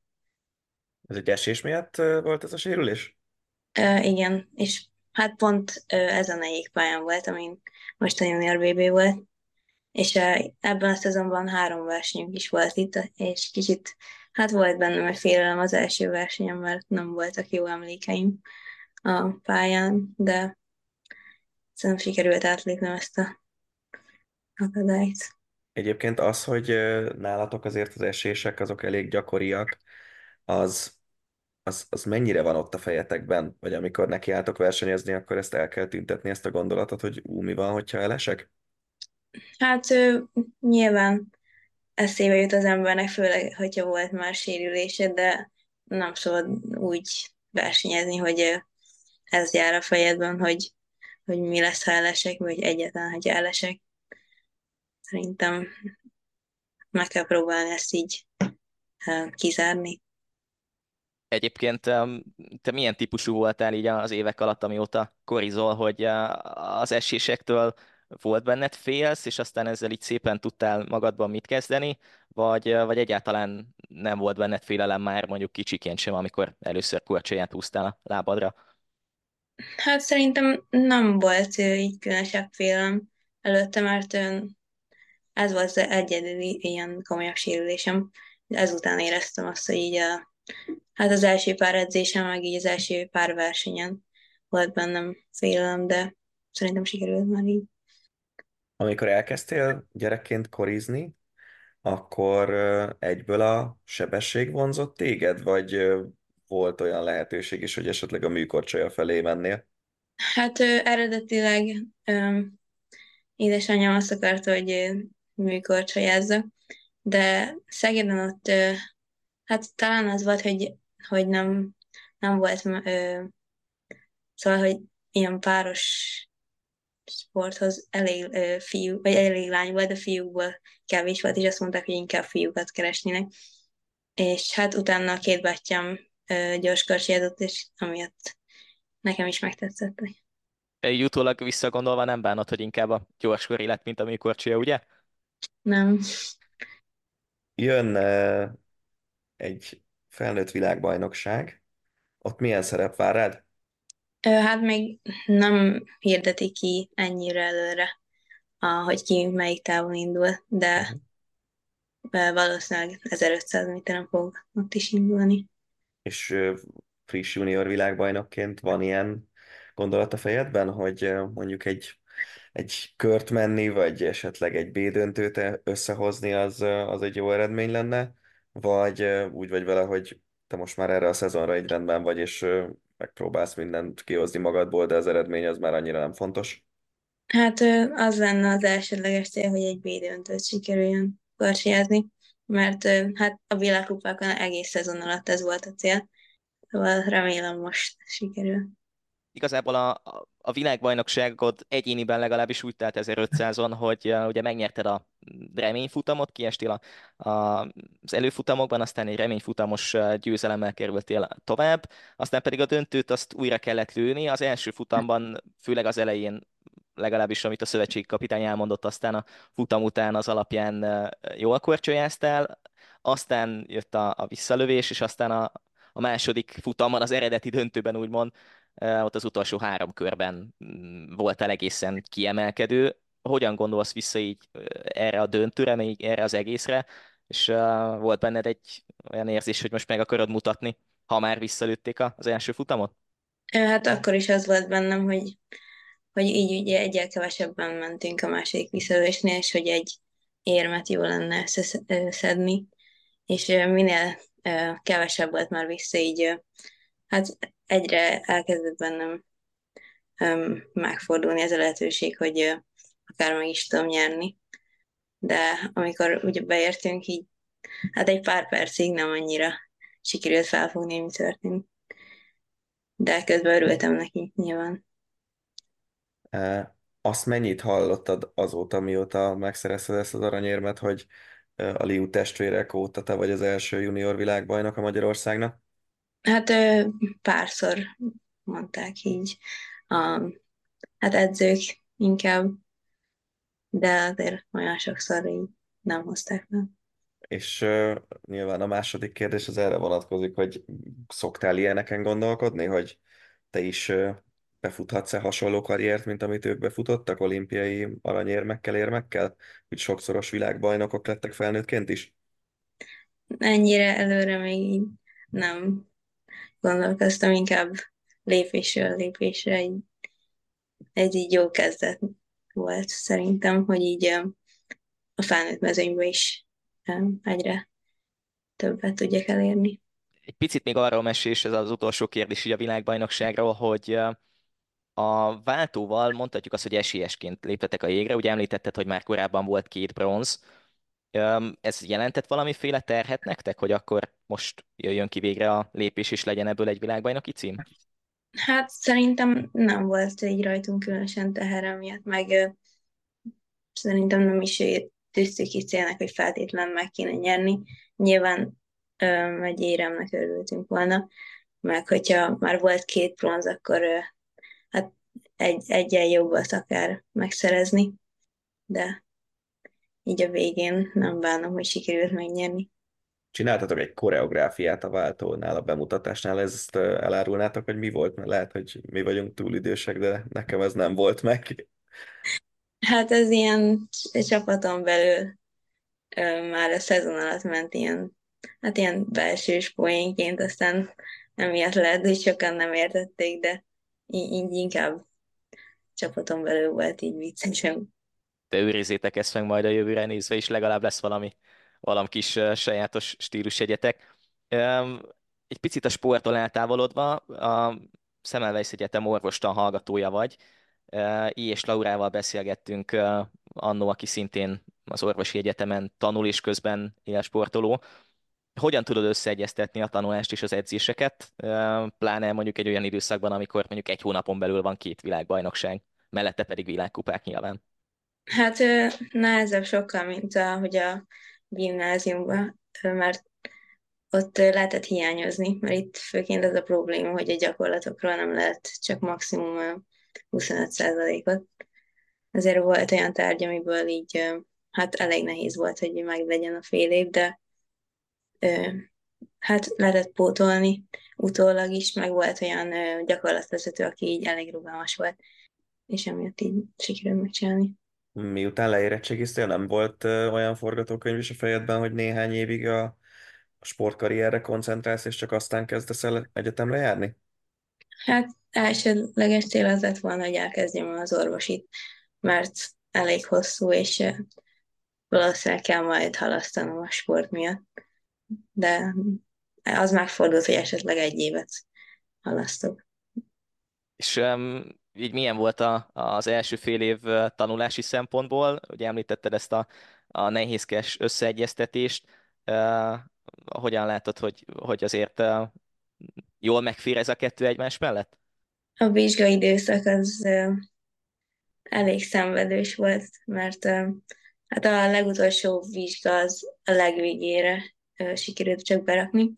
Ez egy esés miatt ö, volt ez a sérülés? Ö, igen, és hát pont ö, ezen a jégpályán volt, amin most a junior bé bé volt, és ö, ebben a szezonban három versenyünk is volt itt, és kicsit, hát volt bennem egy félelem az első versenyen, mert nem voltak jó emlékeim a pályán, de szerintem sikerült átlépnem ezt a akadályt. Egyébként az, hogy ö, nálatok azért az esések azok elég gyakoriak, az, az, az mennyire van ott a fejetekben? Vagy amikor nekiálltok versenyezni, akkor ezt el kell tüntetni, ezt a gondolatot, hogy ú, mi van, hogyha elesek? Hát ö, nyilván eszébe jut az embernek, főleg, hogyha volt már sérülése, de nem szabad úgy versenyezni, hogy ö, ez jár a fejedben, hogy, hogy mi lesz, ha elesek, vagy egyáltalán, hogy elesek. szerintem meg kell próbálni ezt így uh, kizárni. Egyébként em, te milyen típusú voltál így az évek alatt, amióta korizol, hogy eh, az esésektől volt benned félsz, és aztán ezzel így szépen tudtál magadban mit kezdeni, vagy, eh, vagy egyáltalán nem volt benned félelem már mondjuk kicsiként sem, amikor először korcsolyát húztál a lábadra? Hát szerintem nem volt ö, így különösebb félelem előtte, mert ö, ez volt az egyedüli ilyen komolyabb sérülésem. Ezután éreztem azt, hogy így a, hát az első pár edzésen, meg így az első pár versenyen volt bennem félelem, de szerintem sikerült már így. Amikor elkezdtél gyerekként korizni, akkor ö, egyből a sebesség vonzott téged, vagy ö, volt olyan lehetőség is, hogy esetleg a műkorcsolya felé mennél? Hát ö, eredetileg ö, édesanyám azt akarta, hogy ö, műkorcsolyázzak, de Szegeden ott, ö, hát talán az volt, hogy, hogy nem, nem volt, ö, szóval, hogy ilyen páros sporthoz elég ö, fiú, vagy elég lány volt, de fiúkból kevés volt, és azt mondták, hogy inkább fiúkat keresnének. És hát utána a két bátyám ö, gyors korcsolyázott, és amiatt nekem is megtetszett. Így utólag visszagondolva nem bánod, hogy inkább a gyorskori lett, mint a műkorcsolya, ugye? Nem. Jön ö, egy felnőtt világbajnokság, ott milyen szerep vár rád? Ö, hát még nem hirdeti ki ennyire előre, a, hogy ki melyik távon indul, de Uh-huh. ö, valószínűleg ezerötszáz méteren fog ott is indulni. És ö, friss junior világbajnokként van ilyen gondolat a fejedben, hogy ö, mondjuk egy, egy kört menni, vagy esetleg egy B-döntőt összehozni, az, ö, az egy jó eredmény lenne? Vagy ö, úgy vagy vele, hogy te most már erre a szezonra egy rendben vagy, és ö, megpróbálsz mindent kihozni magadból, de az eredmény az már annyira nem fontos? Hát ö, az lenne az elsődleges cél, hogy egy B-döntőt sikerüljön korcsolyázni, mert ö, hát a világkupákon egész szezon alatt ez volt a cél, szóval remélem most sikerül. Igazából a, a a világbajnokságod egyéniben legalábbis úgy telt ezerötszázon, hogy uh, ugye megnyerted a reményfutamot, kiestél a, a, az előfutamokban, aztán egy reményfutamos uh, győzelemmel kerültél tovább, aztán pedig a döntőt azt újra kellett lőni. Az első futamban, főleg az elején, legalábbis amit a szövetségi kapitány elmondott, aztán a futam után az alapján uh, jól korcsolyáztál, aztán jött a, a visszalövés, és aztán a, a második futamon, az eredeti döntőben úgymond Eh, ott az utolsó három körben mm, voltál egészen kiemelkedő. Hogyan gondolsz vissza így eh, erre a döntőre, még erre az egészre, és uh, volt benned egy olyan érzés, hogy most meg akarod mutatni, ha már visszalőtték a- az első futamot? Ö, Hát akkor is az volt bennem, hogy, hogy így ugye egyel kevesebben mentünk a második visszalövésnél, és hogy egy érmet jó lenne összeszedni, és ö, minél ö, kevesebb volt már vissza, így ö, hát egyre elkezdett bennem öm, megfordulni ez a lehetőség, hogy ö, akár meg is tudom nyerni. De amikor ugye beértünk, így hát egy pár percig nem annyira sikerült felfogni, mi történt. De közben örültem neki nyilván. E, Azt mennyit hallottad azóta, mióta megszerezted ezt az aranyérmet, hogy e, a Liu testvérek óta te vagy az első junior világbajnok a Magyarországnak? Hát ö, párszor mondták így, a, hát edzők inkább, de azért olyan sokszor így nem hozták fel. És uh, nyilván a második kérdés az erre vonatkozik, hogy szoktál ilyeneken gondolkodni, hogy te is uh, befuthatsz-e hasonló karriert, mint amit ők befutottak, olimpiai aranyérmekkel, érmekkel, hogy sokszoros világbajnokok lettek felnőttként is? Ennyire előre még így nem gondolkoztam, inkább lépésről lépésre, így, ez így jó kezdet volt szerintem, hogy így ö, a felnőtt mezőnyben is ö, egyre többet tudjak elérni. Egy picit még arról mesél, és ez az utolsó kérdés így a világbajnokságról, hogy eh, a váltóval mondhatjuk azt, hogy esélyesként léptetek a jégre. Ugye említetted, hogy már korábban volt két bronz. Öm, Ez jelentett valamiféle terhet nektek, hogy akkor most jöjjön ki végre a lépés, és legyen ebből egy világbajnoki cím? Hát szerintem nem volt így rajtunk különösen teher miatt, meg ö, szerintem nem is tűztük ki célnak, hogy feltétlenül meg kéne nyerni. Nyilván ö, egy éremnek örültünk volna, meg hogyha már volt két bronz, akkor ö, hát egy, egyen jobbat akár megszerezni, de így a végén nem bánom, hogy sikerült megnyerni. Csináltatok egy koreográfiát a váltónál, a bemutatásnál, ezt ö, elárulnátok, hogy mi volt? Mert lehet, hogy mi vagyunk túl idősek, de nekem ez nem volt meg. Hát ez ilyen cs- csapaton belül ö, már a szezon alatt ment ilyen, hát ilyen belsős poénként, aztán emiatt lehet, hogy sokan nem értették, de így, így inkább csapaton belül volt így viccesen. De őrizzétek ezt meg majd a jövőre nézve is, legalább lesz valami, valami kis uh, sajátos stílusegyetek. Um, egy picit a sporttól eltávolodva, a Semmelweis Egyetem orvostan hallgatója vagy. Uh, I. és Laurával beszélgettünk uh, annó, aki szintén az orvosi egyetemen tanul és közben él sportoló. Hogyan tudod összeegyeztetni a tanulást és az edzéseket, uh, pláne mondjuk egy olyan időszakban, amikor mondjuk egy hónapon belül van két világbajnokság, mellette pedig világkupák nyilván. Hát ö, nehezebb sokkal, mint ahogy a gimnáziumban, ö, mert ott ö, lehetett hiányozni, mert itt főként az a probléma, hogy a gyakorlatokról nem lehet csak maximum ö, huszonöt százalékot. Ezért volt olyan tárgy, amiből így ö, hát elég nehéz volt, hogy meglegyen a fél év, de ö, hát lehetett pótolni utólag is, meg volt olyan ö, gyakorlatvezető, aki így elég rugalmas volt, és emiatt így sikerült megcsinálni. Miután leérettségiztél, nem volt ö, olyan forgatókönyv is a fejedben, hogy néhány évig a, a sportkarrierre koncentrálsz, és csak aztán kezdesz el egyetemre járni? Hát elsődleges cél az lett volna, hogy elkezdjem az orvosit, mert elég hosszú, és ö, valószínűleg kell majd halasztanom a sport miatt, de az megfordult, hogy esetleg egy évet halasztok. És um, így milyen volt a, az első fél év uh, tanulási szempontból? Ugye említetted ezt a, a nehézkes összeegyeztetést. Uh, hogyan látod, hogy, hogy azért uh, jól megfér ez a kettő egymás mellett? A vizsgai időszak az ö, elég szenvedős volt, mert ö, hát a legutolsó vizsga az a legvégére ö, sikerült csak berakni,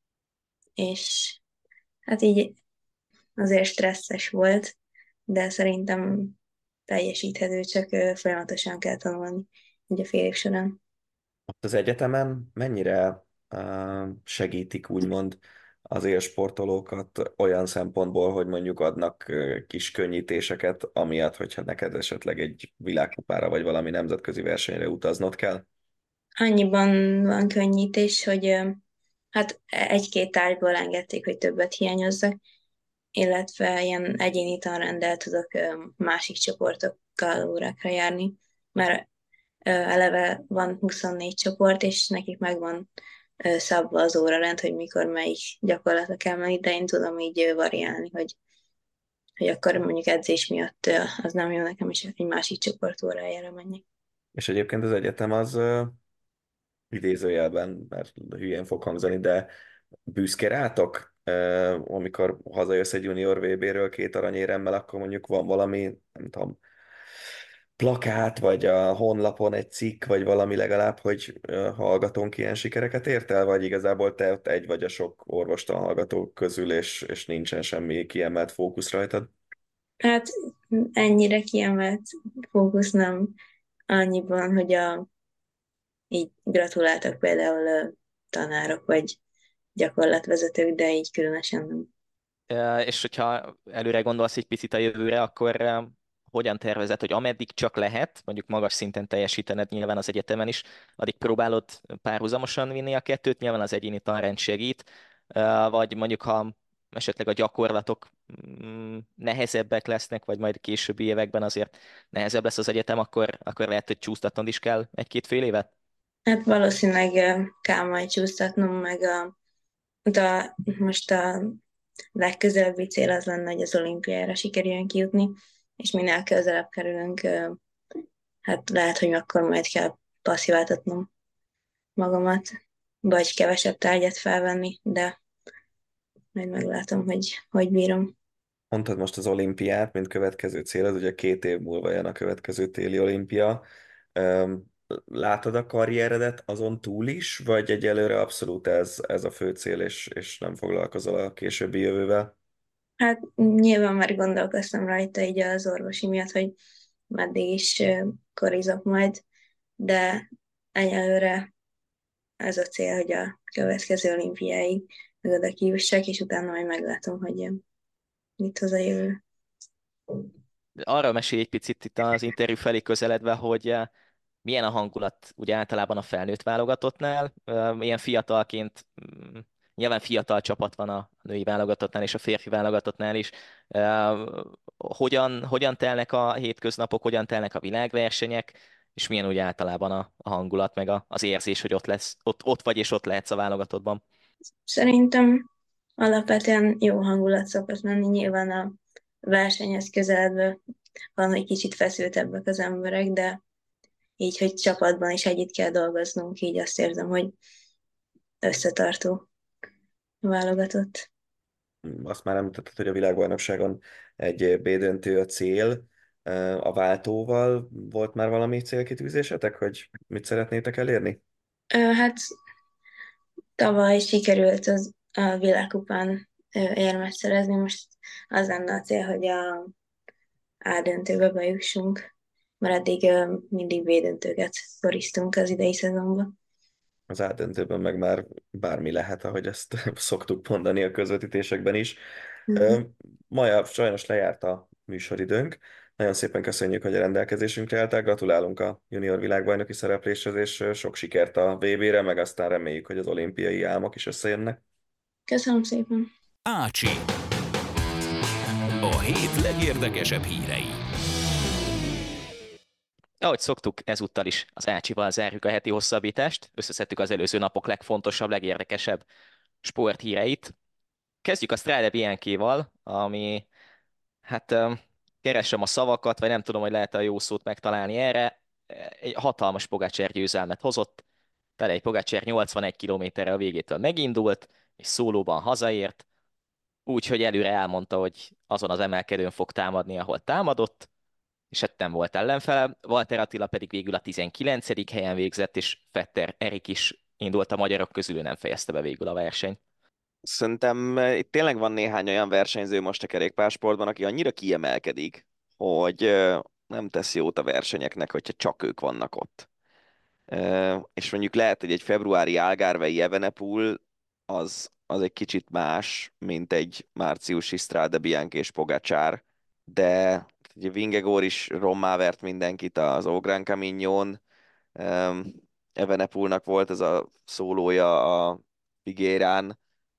és hát így azért stresszes volt, de szerintem teljesíthető, csak ö, folyamatosan kell tanulni így a fél év során. Ott az egyetemen mennyire uh, segítik úgymond az élsportolókat olyan szempontból, hogy mondjuk adnak uh, kis könnyítéseket, amiatt, hogyha neked esetleg egy világkupára vagy valami nemzetközi versenyre utaznod kell? Annyiban van könnyítés, hogy ö, hát egy-két tárgyból engedték, hogy többet hiányozzak, illetve ilyen egyéni tanrenddel tudok ö, másik csoportokkal órákra járni, mert ö, eleve van huszonnégy csoport, és nekik megvan ö, szabva az órarend, hogy mikor melyik gyakorlatra kell menni, de én tudom így ö, variálni, hogy, hogy akkor mondjuk edzés miatt ö, az nem jó nekem, és egy másik csoport órájára menjek. És egyébként az egyetem az uh, idézőjelben, mert hülyén fog hangzani, de büszke rátok, uh, amikor hazajössz egy junior vé bé-ről két aranyéremmel, akkor mondjuk van valami, nem tudom, plakát, vagy a honlapon egy cikk, vagy valami legalább, hogy uh, hallgatónk ilyen sikereket ért el, vagy igazából te ott egy vagy a sok orvostan hallgató közül, és, és nincsen semmi kiemelt fókusz rajtad? Hát ennyire kiemelt fókusz nem annyiban, hogy a, így gratuláltak például a tanárok vagy gyakorlatvezetők, de így különösen nem. Uh, és hogyha előre gondolsz egy picit a jövőre, akkor uh, hogyan tervezed, hogy ameddig csak lehet, mondjuk magas szinten teljesítened nyilván az egyetemen is, addig próbálod párhuzamosan vinni a kettőt, nyilván az egyéni tanrend segít, uh, vagy mondjuk ha esetleg a gyakorlatok mm, nehezebbek lesznek, vagy majd későbbi években azért nehezebb lesz az egyetem, akkor, akkor lehet, hogy csúsztatnod is kell egy-két fél évet? Hát valószínűleg ö, kell majd csúsztatnom, meg a, de most a legközelebbi cél az lenne, hogy az olimpiára sikerüljön kijutni, és minél közelebb kerülünk, ö, hát lehet, hogy akkor majd kell passziváltatnom magamat, vagy kevesebb tárgyat felvenni, de majd meglátom, hogy hogy bírom. Mondtad most az olimpiát, mint következő cél, az ugye két év múlva jön a következő téli olimpia. Öm, látod a karrieredet azon túl is, vagy egyelőre abszolút ez, ez a fő cél, és, és nem foglalkozol a későbbi jövővel? Hát nyilván már gondolkoztam rajta így az orvosi miatt, hogy meddig is ö, korizok majd, de egyelőre ez a cél, hogy a következő olimpiáig meg oda kijussak, és utána majd meglátom, hogy ö, mit hoz a jövő. Arra mesélj egy picit itt az interjú felé közeledve, hogy eh, milyen a hangulat ugye általában a felnőtt válogatottnál, eh, ilyen fiatalként, mm, nyilván fiatal csapat van a női válogatottnál és a férfi válogatottnál is. Eh, Hogyan, hogyan telnek a hétköznapok, hogyan telnek a világversenyek, és milyen úgy általában a, a hangulat, meg a, az érzés, hogy ott lesz, ott, ott vagy és ott lehetsz a válogatottban. Szerintem alapvetően jó hangulat szokott lenni, nyilván a versenyhez közeledve van, hogy kicsit feszültebbek az emberek, de így, hogy csapatban is együtt kell dolgoznunk, így azt érzem, hogy összetartó válogatott. Azt már említetted, hogy a világbajnokságon egy B-döntő a cél. A váltóval volt már valami célkitűzésetek, hogy mit szeretnétek elérni? Ö, Hát tavaly sikerült az, a világkupán ö, érmet szerezni, most az lenne a cél, hogy a A döntőbe bejussunk, mert eddig ö, mindig B döntőket koriztunk az idei szezonban. Az átdöntőben meg már bármi lehet, ahogy ezt szoktuk mondani a közvetítésekben is. Mhm. Ö, Maja, sajnos lejárt a műsoridőnk. Nagyon szépen köszönjük, hogy a rendelkezésünkre álltál. Gratulálunk a junior világbajnoki szerepléshez, és sok sikert a vé bére, meg aztán reméljük, hogy az olimpiai álmok is összejönnek. Köszönöm szépen! Ácsi. A hét legérdekesebb hírei. Ahogy szoktuk, ezúttal is az Ácsival zárjuk a heti hosszabbítást, összeszedtük az előző napok legfontosabb, legérdekesebb sporthíreit. Kezdjük a Strade Bianchi-val, ami, hát öm, keresem a szavakat, vagy nem tudom, hogy lehet a jó szót megtalálni erre. Egy hatalmas Pogačar győzelmet hozott, Tadej Pogačar nyolcvanegy kilométerre a végétől megindult, és szólóban hazaért, úgyhogy előre elmondta, hogy azon az emelkedőn fog támadni, ahol támadott, és hát nem volt ellenfele. Walter Attila pedig végül a tizenkilencedik helyen végzett, és Vetter Erik is indult a magyarok közül, ő nem fejezte be végül a versenyt. Szerintem eh, itt tényleg van néhány olyan versenyző most a kerékpársportban, aki annyira kiemelkedik, hogy eh, nem tesz jót a versenyeknek, hogyha csak ők vannak ott. Eh, És mondjuk lehet, hogy egy februári Algarvei Evenepoel az, az egy kicsit más, mint egy márciusi Strade Bianchi és Pogačar, de ugye Vingegaard is rommá vert mindenkit az O Gran Camignon. Em, Evenepoelnak volt ez a szólója a Figueirán,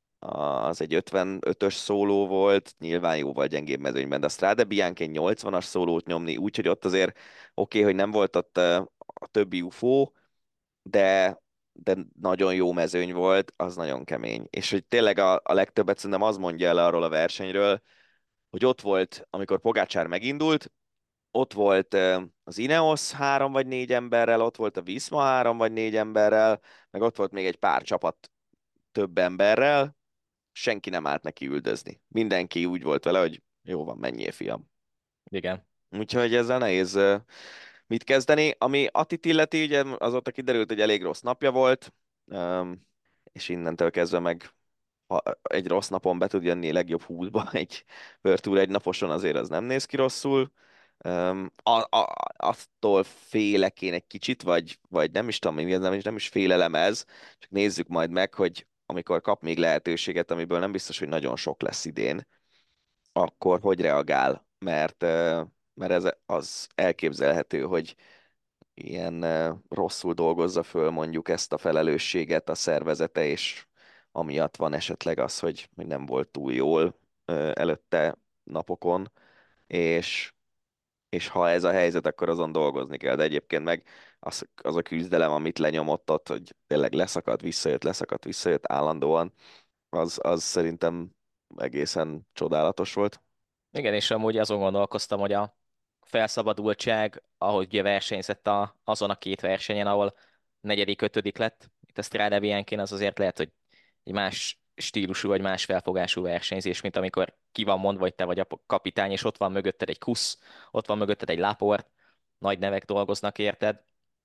az egy ötvenötös szóló volt, nyilván jóval gyengébb mezőnyben, de a Strade Bianchi egy nyolcvanas szólót nyomni, úgyhogy ott azért oké, okay, hogy nem volt ott eh, a többi u f o, de, de nagyon jó mezőny volt, az nagyon kemény. És hogy tényleg a, a legtöbbet szerintem az mondja el arról a versenyről, hogy ott volt, amikor Pogácsár megindult, ott volt eh, az Ineos három vagy négy emberrel, ott volt a Visma három vagy négy emberrel, meg ott volt még egy pár csapat több emberrel, senki nem állt neki üldözni. Mindenki úgy volt vele, hogy jó van, menjél, fiam. Igen. Úgyhogy ezzel nehéz ö, mit kezdeni. Ami Attit illeti, ugye azóta kiderült, hogy elég rossz napja volt, öm, és innentől kezdve meg ha egy rossz napon be tud jönni legjobb húszba egy World Tour egy naposon, azért az nem néz ki rosszul. Um, a, a, attól félek én egy kicsit, vagy, vagy nem is tudom, mi ez, nem is, nem is félelem ez, csak nézzük majd meg, hogy amikor kap még lehetőséget, amiből nem biztos, hogy nagyon sok lesz idén, akkor hogy reagál, mert, ö, mert ez az elképzelhető, hogy ilyen ö, rosszul dolgozza föl mondjuk ezt a felelősséget a szervezete, és amiatt van esetleg az, hogy hogy nem volt túl jól ö, előtte napokon, és, és ha ez a helyzet, akkor azon dolgozni kell. De egyébként meg az, az a küzdelem, amit lenyomott ott, hogy tényleg leszakadt, visszajött, leszakadt, visszajött állandóan, az, az szerintem egészen csodálatos volt. Igen, és amúgy azon gondolkoztam, hogy a felszabadultság, ahogy ugye versenyzett a, azon a két versenyen, ahol negyedik, ötödik lett, itt a Strade Bianchén, az azért lehet, hogy egy más stílusú vagy más felfogású versenyzés, mint amikor ki van mondva, hogy te vagy a kapitány, és ott van mögötted egy Kusz, ott van mögötted egy Laport, nagy nevek dolgoznak érted.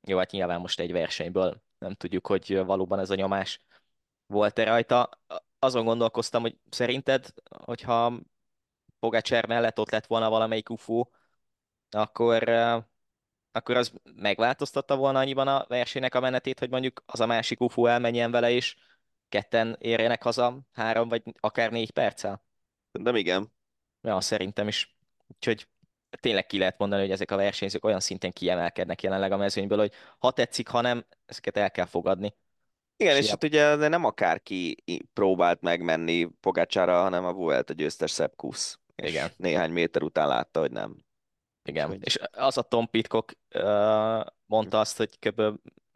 Jó, hát nyilván most egy versenyből nem tudjuk, hogy valóban ez a nyomás volt-e rajta. Azon gondolkoztam, hogy szerinted, hogyha Pogačar mellett ott lett volna valamelyik ufó, akkor, eh, akkor az megváltoztatta volna annyiban a versenynek a menetét, hogy mondjuk az a másik ufó elmenjen vele, és ketten érjenek haza három vagy akár négy perccel? De igen. Ja, szerintem is. Úgyhogy tényleg ki lehet mondani, hogy ezek a versenyzők olyan szinten kiemelkednek jelenleg a mezőnyből, hogy ha tetszik, ha nem, ezeket el kell fogadni. Igen, És és ilyen, hát ugye de nem akárki i- próbált megmenni Pogačarra, hanem a Vuelta győztes Sepp Kuss, és igen, néhány méter után látta, hogy nem. igen. Úgyhogy És az a Tom Pidcock uh, mondta azt, hogy kb.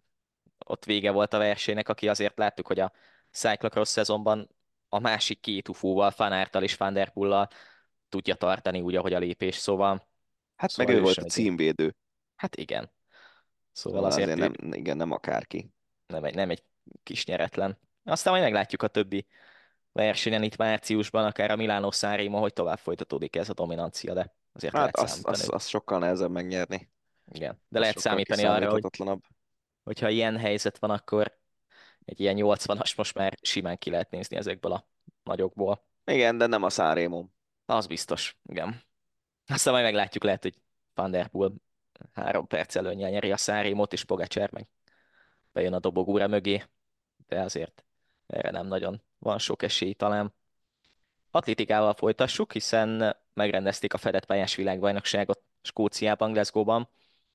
Ott vége volt a versenynek, aki azért láttuk, hogy a Cyclocross szezonban a másik két ufóval, Van Aerttal és Van Der Poellal tudja tartani úgy, ahogy a lépés, szóval, hát meg szóval ő ő volt a sem egy... címvédő, Hát igen. Szóval szóval azért azért ő nem, igen, nem akárki. nem egy, nem egy kis nyeretlen. Aztán majd meglátjuk a többi versenyen itt márciusban, akár a Milánó Sanremo, hogy tovább folytatódik ez a dominancia, de azért Hát lehet azt, számítani, azt, hogy azt sokkal nehezebb megnyerni. igen. De Az lehet sokkal számítani arra, hogy kiszámíthatatlanabb. hogyha ilyen helyzet van, akkor egy ilyen nyolcvanas most már simán ki lehet nézni ezekből a nagyokból. Igen, de nem a Sanremo. Az biztos, igen. Aztán majd meglátjuk, lehet, hogy Van Der Poel három perc előnnyel nyeri a Sanremót, és Pogačar meg bejön a dobogóra mögé, de azért erre nem nagyon van sok esély talán. Atlétikával folytassuk, hiszen megrendezték a fedett pályás világbajnokságot Skóciában, Glasgow-ban,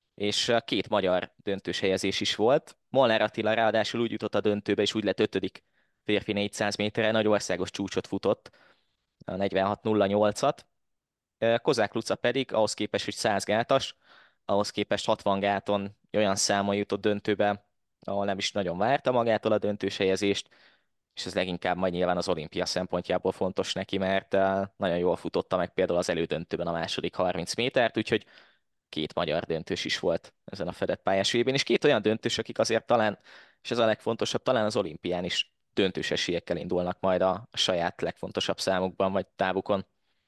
és két magyar döntős helyezés is volt. Molnár Attila ráadásul úgy jutott a döntőbe, és úgy lett ötödik férfi négyszáz méteren, nagy országos csúcsot futott, a negyvenhat nulla nyolcat. Kozák Luca pedig ahhoz képest, hogy száz gátas, ahhoz képest hatvan gáton olyan számon jutott döntőbe, ahol nem is nagyon várta magától a döntős helyezést, és ez leginkább majd nyilván az olimpia szempontjából fontos neki, mert eh, nagyon jól futotta meg például az elődöntőben a második harminc métert, úgyhogy két magyar döntős is volt ezen a fedett pályás vébén, és két olyan döntős, akik azért talán, és ez a legfontosabb, talán az olimpián is döntős esélyekkel indulnak majd a saját legfontosabb számukban, vagy távukon.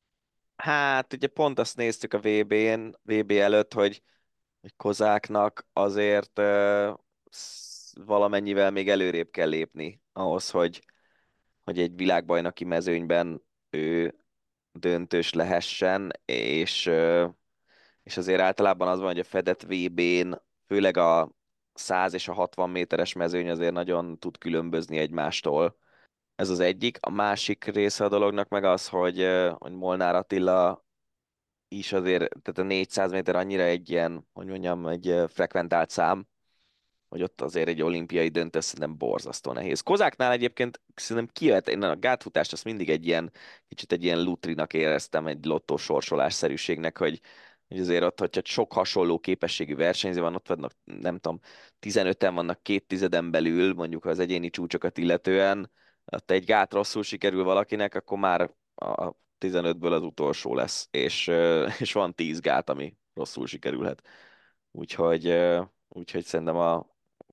Hát ugye pont azt néztük a vé bén, vé bé előtt, hogy, hogy Kozáknak azért uh, valamennyivel még előrébb kell lépni ahhoz, hogy, hogy egy világbajnoki mezőnyben ő döntős lehessen, és, ö, és azért általában az van, hogy a fedett vé bén, főleg a száz és a hatvan méteres mezőny azért nagyon tud különbözni egymástól. Ez az egyik. A másik része a dolognak meg az, hogy, ö, hogy Molnár Attila is azért, tehát a négyszáz méter annyira egy ilyen, hogy mondjam, egy ö, frekventált szám, hogy ott azért egy olimpiai döntő szerintem borzasztó nehéz. Kozáknál egyébként szerintem kijöhet, én a gátfutást azt mindig egy ilyen, kicsit egy ilyen lutrinak éreztem, egy lottó sorsolásszerűségnek, hogy, hogy azért ott, hogyha sok hasonló képességű versenyző van, ott vannak, nem tudom, tizenöten vannak két tizeden belül, mondjuk az egyéni csúcsokat illetően, ott egy gát rosszul sikerül valakinek, akkor már a tizenötből az utolsó lesz, és, ö, és van tíz gát, ami rosszul sikerülhet. Úgyhogy, ö, úgyhogy szerintem a,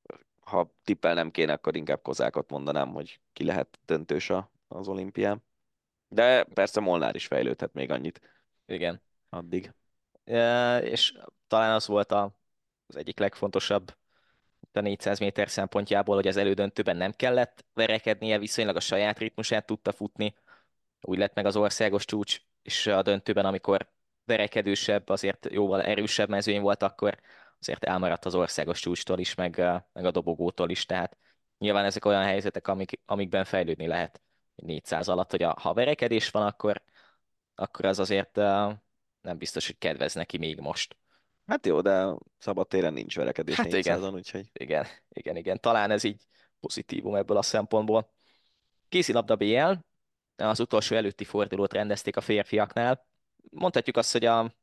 ha tippelnem kéne, akkor inkább Kozákot mondanám, hogy ki lehet döntős a- az olimpián. De persze Molnár is fejlődhet még annyit Igen. addig. E, és talán az volt a, az egyik legfontosabb a négyszáz méter szempontjából, hogy az elődöntőben nem kellett verekednie, viszonylag a saját ritmusát tudta futni, úgy lett meg az országos csúcs, és a döntőben, amikor verekedősebb, azért jóval erősebb mezőny volt, akkor azért elmaradt az országos csúcstól is, meg, eh, meg a dobogótól is, tehát nyilván ezek olyan helyzetek, amik, amikben fejlődni lehet négyszáz alatt, hogy a, ha verekedés van, akkor, akkor az azért eh, nem biztos, hogy kedvez neki még most. Hát jó, de szabadtéren nincs verekedés Hát igen, négyszázon, úgyhogy igen, igen, igen, talán ez így pozitívum ebből a szempontból. Kézilabda bé el, az utolsó előtti fordulót rendezték a férfiaknál. Mondhatjuk azt, hogy a,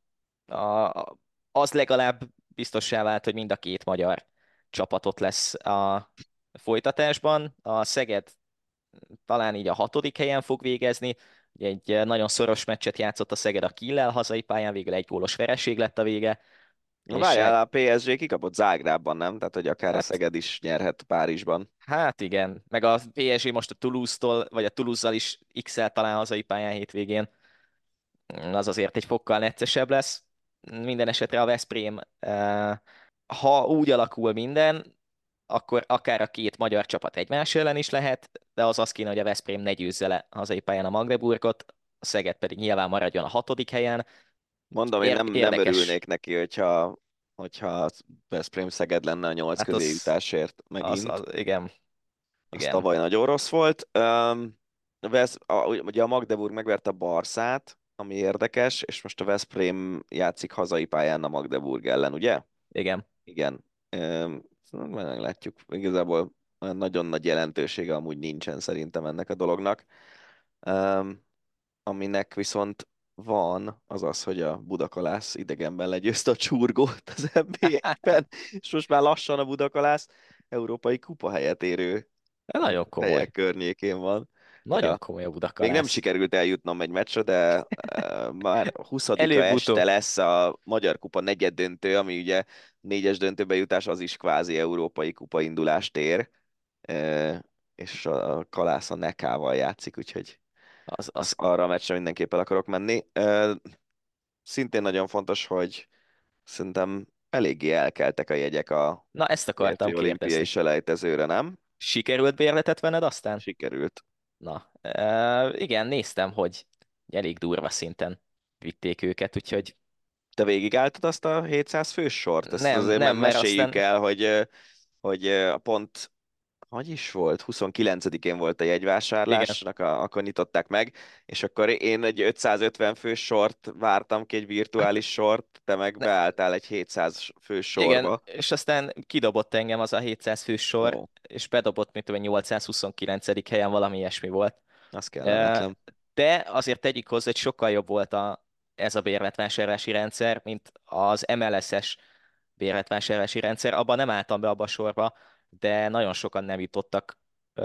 a, az legalább biztossá vált, hogy mind a két magyar csapatot lesz a folytatásban. A Szeged talán így a hatodik helyen fog végezni. Ugye egy nagyon szoros meccset játszott a Szeged a Kiel hazai pályán, végül egy gólos vereség lett a vége, na és várjál, a pé es gé kikapott Zágrábban, nem? Tehát, hogy akár a hát, Szeged is nyerhet Párizsban. hát igen, meg a pé es gé most a Toulouse-tól, vagy a Toulouse-zal is x-el talán hazai pályán hétvégén. Az azért egy fokkal neccesebb lesz. Minden esetre a Veszprém eh, ha úgy alakul minden, akkor akár a két magyar csapat egymás ellen is lehet, de az az kéne, hogy a Veszprém ne győzze le hazai pályán a Magdeburgot, a Szeged pedig nyilván maradjon a hatodik helyen. Mondom, én nem, Ér- nem érdekes, örülnék neki, hogyha, hogyha Veszprém Szeged lenne a nyolc hát közé az, jutásért az, megint. az igen, Az igen. tavaly nagyon rossz volt. Um, Vesz, a, ugye a Magdeburg megverte a Barszát, ami érdekes, és most a Veszprém játszik hazai pályán a Magdeburg ellen, ugye? Igen. Igen. Um, meglátjuk. Igazából olyan nagyon nagy jelentősége amúgy nincsen szerintem ennek a dolognak. Um, Aminek viszont van, az az, hogy a Budakalász idegenben legyőzte a Csurgót az en bé egy-ben, és most már lassan a Budakalász európai kupa helyet érő De ö, nagyon komoly. helyek környékén van. Nagyon Ja. komoly a Még nem Budakalász. sikerült eljutnom egy meccsre, de uh, már huszadika este Előbb-utóbb. lesz a Magyar Kupa negyed döntő, ami ugye négyes döntőbe jutás, az is kvázi európai kupa indulást ér, uh, és a Kalász a Nekával játszik, úgyhogy Az, az, az, arra a meccsre mindenképp el akarok menni. Uh, szintén nagyon fontos, hogy szerintem eléggé elkeltek a jegyek a na, ezt akartam férfi olimpiai kérdezni. selejtezőre, nem? Sikerült bérletet venned aztán? Sikerült. Na, e, igen, néztem, hogy elég durva szinten vitték őket, úgyhogy Te végigálltad azt a hétszáz fős sort? Ezt nem, azért nem, me- mert meséljük aztán el, hogy, ö, hogy ö, a pont, hogy is volt? huszonkilencedikén volt a igen, jegyvásárlásnak, a, akkor nyitották meg, és akkor én egy ötszázötven fős sort vártam ki, egy virtuális sort, te meg ne, beálltál egy hétszáz fős igen, sorba. és aztán kidobott engem az a hétszáz fős sor, Ó, és bedobott, mint tudom, nyolcszázhuszonkilencedik helyen valami ilyesmi volt. az E, kellemetlen. de azért tegyük hozzá, hogy sokkal jobb volt a, ez a bérletvásárlási rendszer, mint az em el es-es bérletvásárlási rendszer. Abban nem álltam be abba a sorba, de nagyon sokan nem jutottak ö,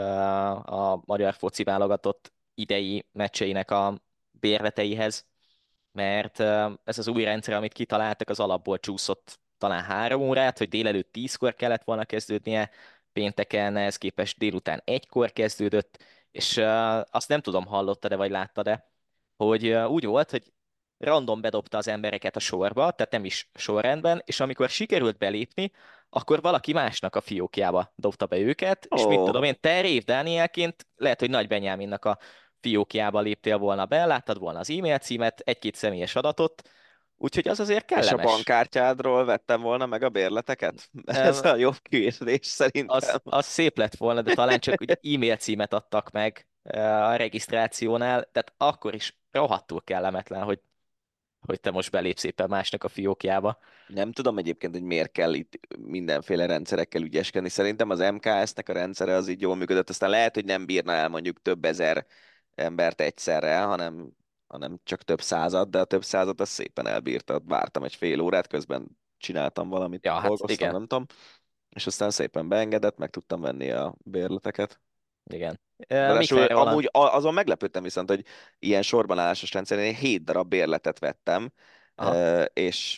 a magyar foci válogatott idei meccseinek a bérleteihez, mert ö, ez az új rendszer, amit kitaláltak, az alapból csúszott talán három órát, hogy délelőtt tízkor kellett volna kezdődnie, pénteken ehhez képest délután egykor kezdődött, és ö, azt nem tudom, hallotta-e vagy látta-e, hogy ö, úgy volt, hogy random bedobta az embereket a sorba, tehát nem is sorrendben, és amikor sikerült belépni, akkor valaki másnak a fiókjába dobta be őket, és mit Ó, tudom én, te Rév Dánielként lehet, hogy Nagy Benyáminnak a fiókjába léptél volna be, láttad volna az e-mail címet, egy-két személyes adatot, úgyhogy az azért és a kellemes. bankkártyádról vettem volna meg a bérleteket? Ez Öm, a jobb kérdés Az, szerintem. az szép lett volna, de talán csak ugye e-mail címet adtak meg eh, a regisztrációnál, tehát akkor is rohadtul kellemetlen, hogy, hogy te most belépsz éppen másnak a fiókjába. Nem tudom egyébként, hogy miért kell itt mindenféle rendszerekkel ügyeskedni. Szerintem az em ká es-nek a rendszere az így jól működött, aztán lehet, hogy nem bírna el mondjuk több ezer embert egyszerre, hanem, hanem csak több százat, de a több százat az szépen elbírta. Vártam egy fél órát, közben csináltam valamit, Ja, hát dolgoztam, igen, nem tudom, és aztán szépen beengedett, meg tudtam venni a bérleteket. igen. Eh, Ráadásul Mikler Roland, amúgy a- azon meglepődtem viszont, hogy ilyen sorban állásos rendszerén én hét darab bérletet vettem, aha, ö, és,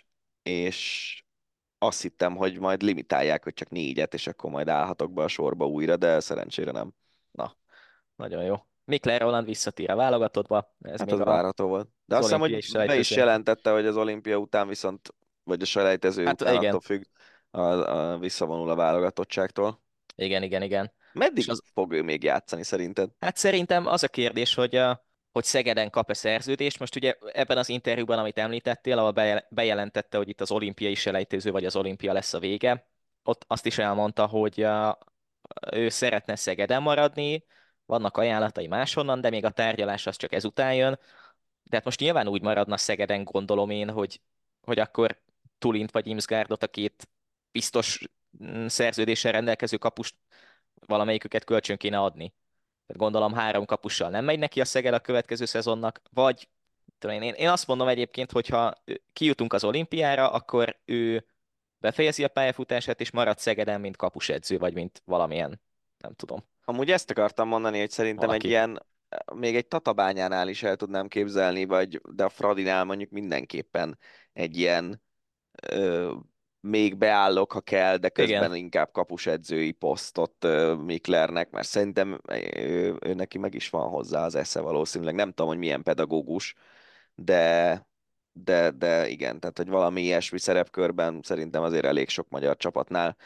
és azt hittem, hogy majd limitálják, hogy csak négyet, és akkor majd állhatok be a sorba újra, de szerencsére nem. na, nagyon jó. Mikler Roland visszatér a válogatottba, ez Hát még az a, várható volt. De az azt hiszem, olimpiai hogy be is selejtezőn. jelentette, hogy az olimpia után viszont, vagy a selejtező Hát után igen, attól függ, a, a, visszavonul a válogatottságtól. igen, igen, igen. És Meddig az, fog ő még játszani szerinted? hát szerintem az a kérdés, hogy, uh, hogy Szegeden kap-e szerződést. Most ugye ebben az interjúban, amit említettél, ahol bejel- bejelentette, hogy itt az olimpiai selejtező, vagy az olimpia lesz a vége, ott azt is elmondta, hogy uh, ő szeretne Szegeden maradni, vannak ajánlatai máshonnan, de még a tárgyalás az csak ezután jön. De hát most nyilván úgy maradna Szegeden, gondolom én, hogy, hogy akkor Tulint vagy Imsgárdot, a két biztos mm, szerződéssel rendelkező kapust valamelyiküket kölcsön kéne adni. Tehát gondolom három kapussal nem megy neki a Szeged a következő szezonnak, vagy tudom én, én azt mondom egyébként, hogyha kijutunk az olimpiára, akkor ő befejezi a pályafutását, és marad Szegeden, mint kapusedző, vagy mint valamilyen, nem tudom, Amúgy ezt akartam mondani, hogy szerintem egy valaki. ilyen, még egy Tatabányánál is el tudnám képzelni, vagy, de a Fradinál mondjuk mindenképpen egy ilyen ö, még beállok, ha kell, de Igen, közben inkább kapusedzői posztot ö, Miklernek, mert szerintem ő, ő neki meg is van hozzá az esze valószínűleg. Nem tudom, hogy milyen pedagógus, de de, de igen, tehát hogy valami ilyesmi szerepkörben szerintem azért elég sok magyar csapatnál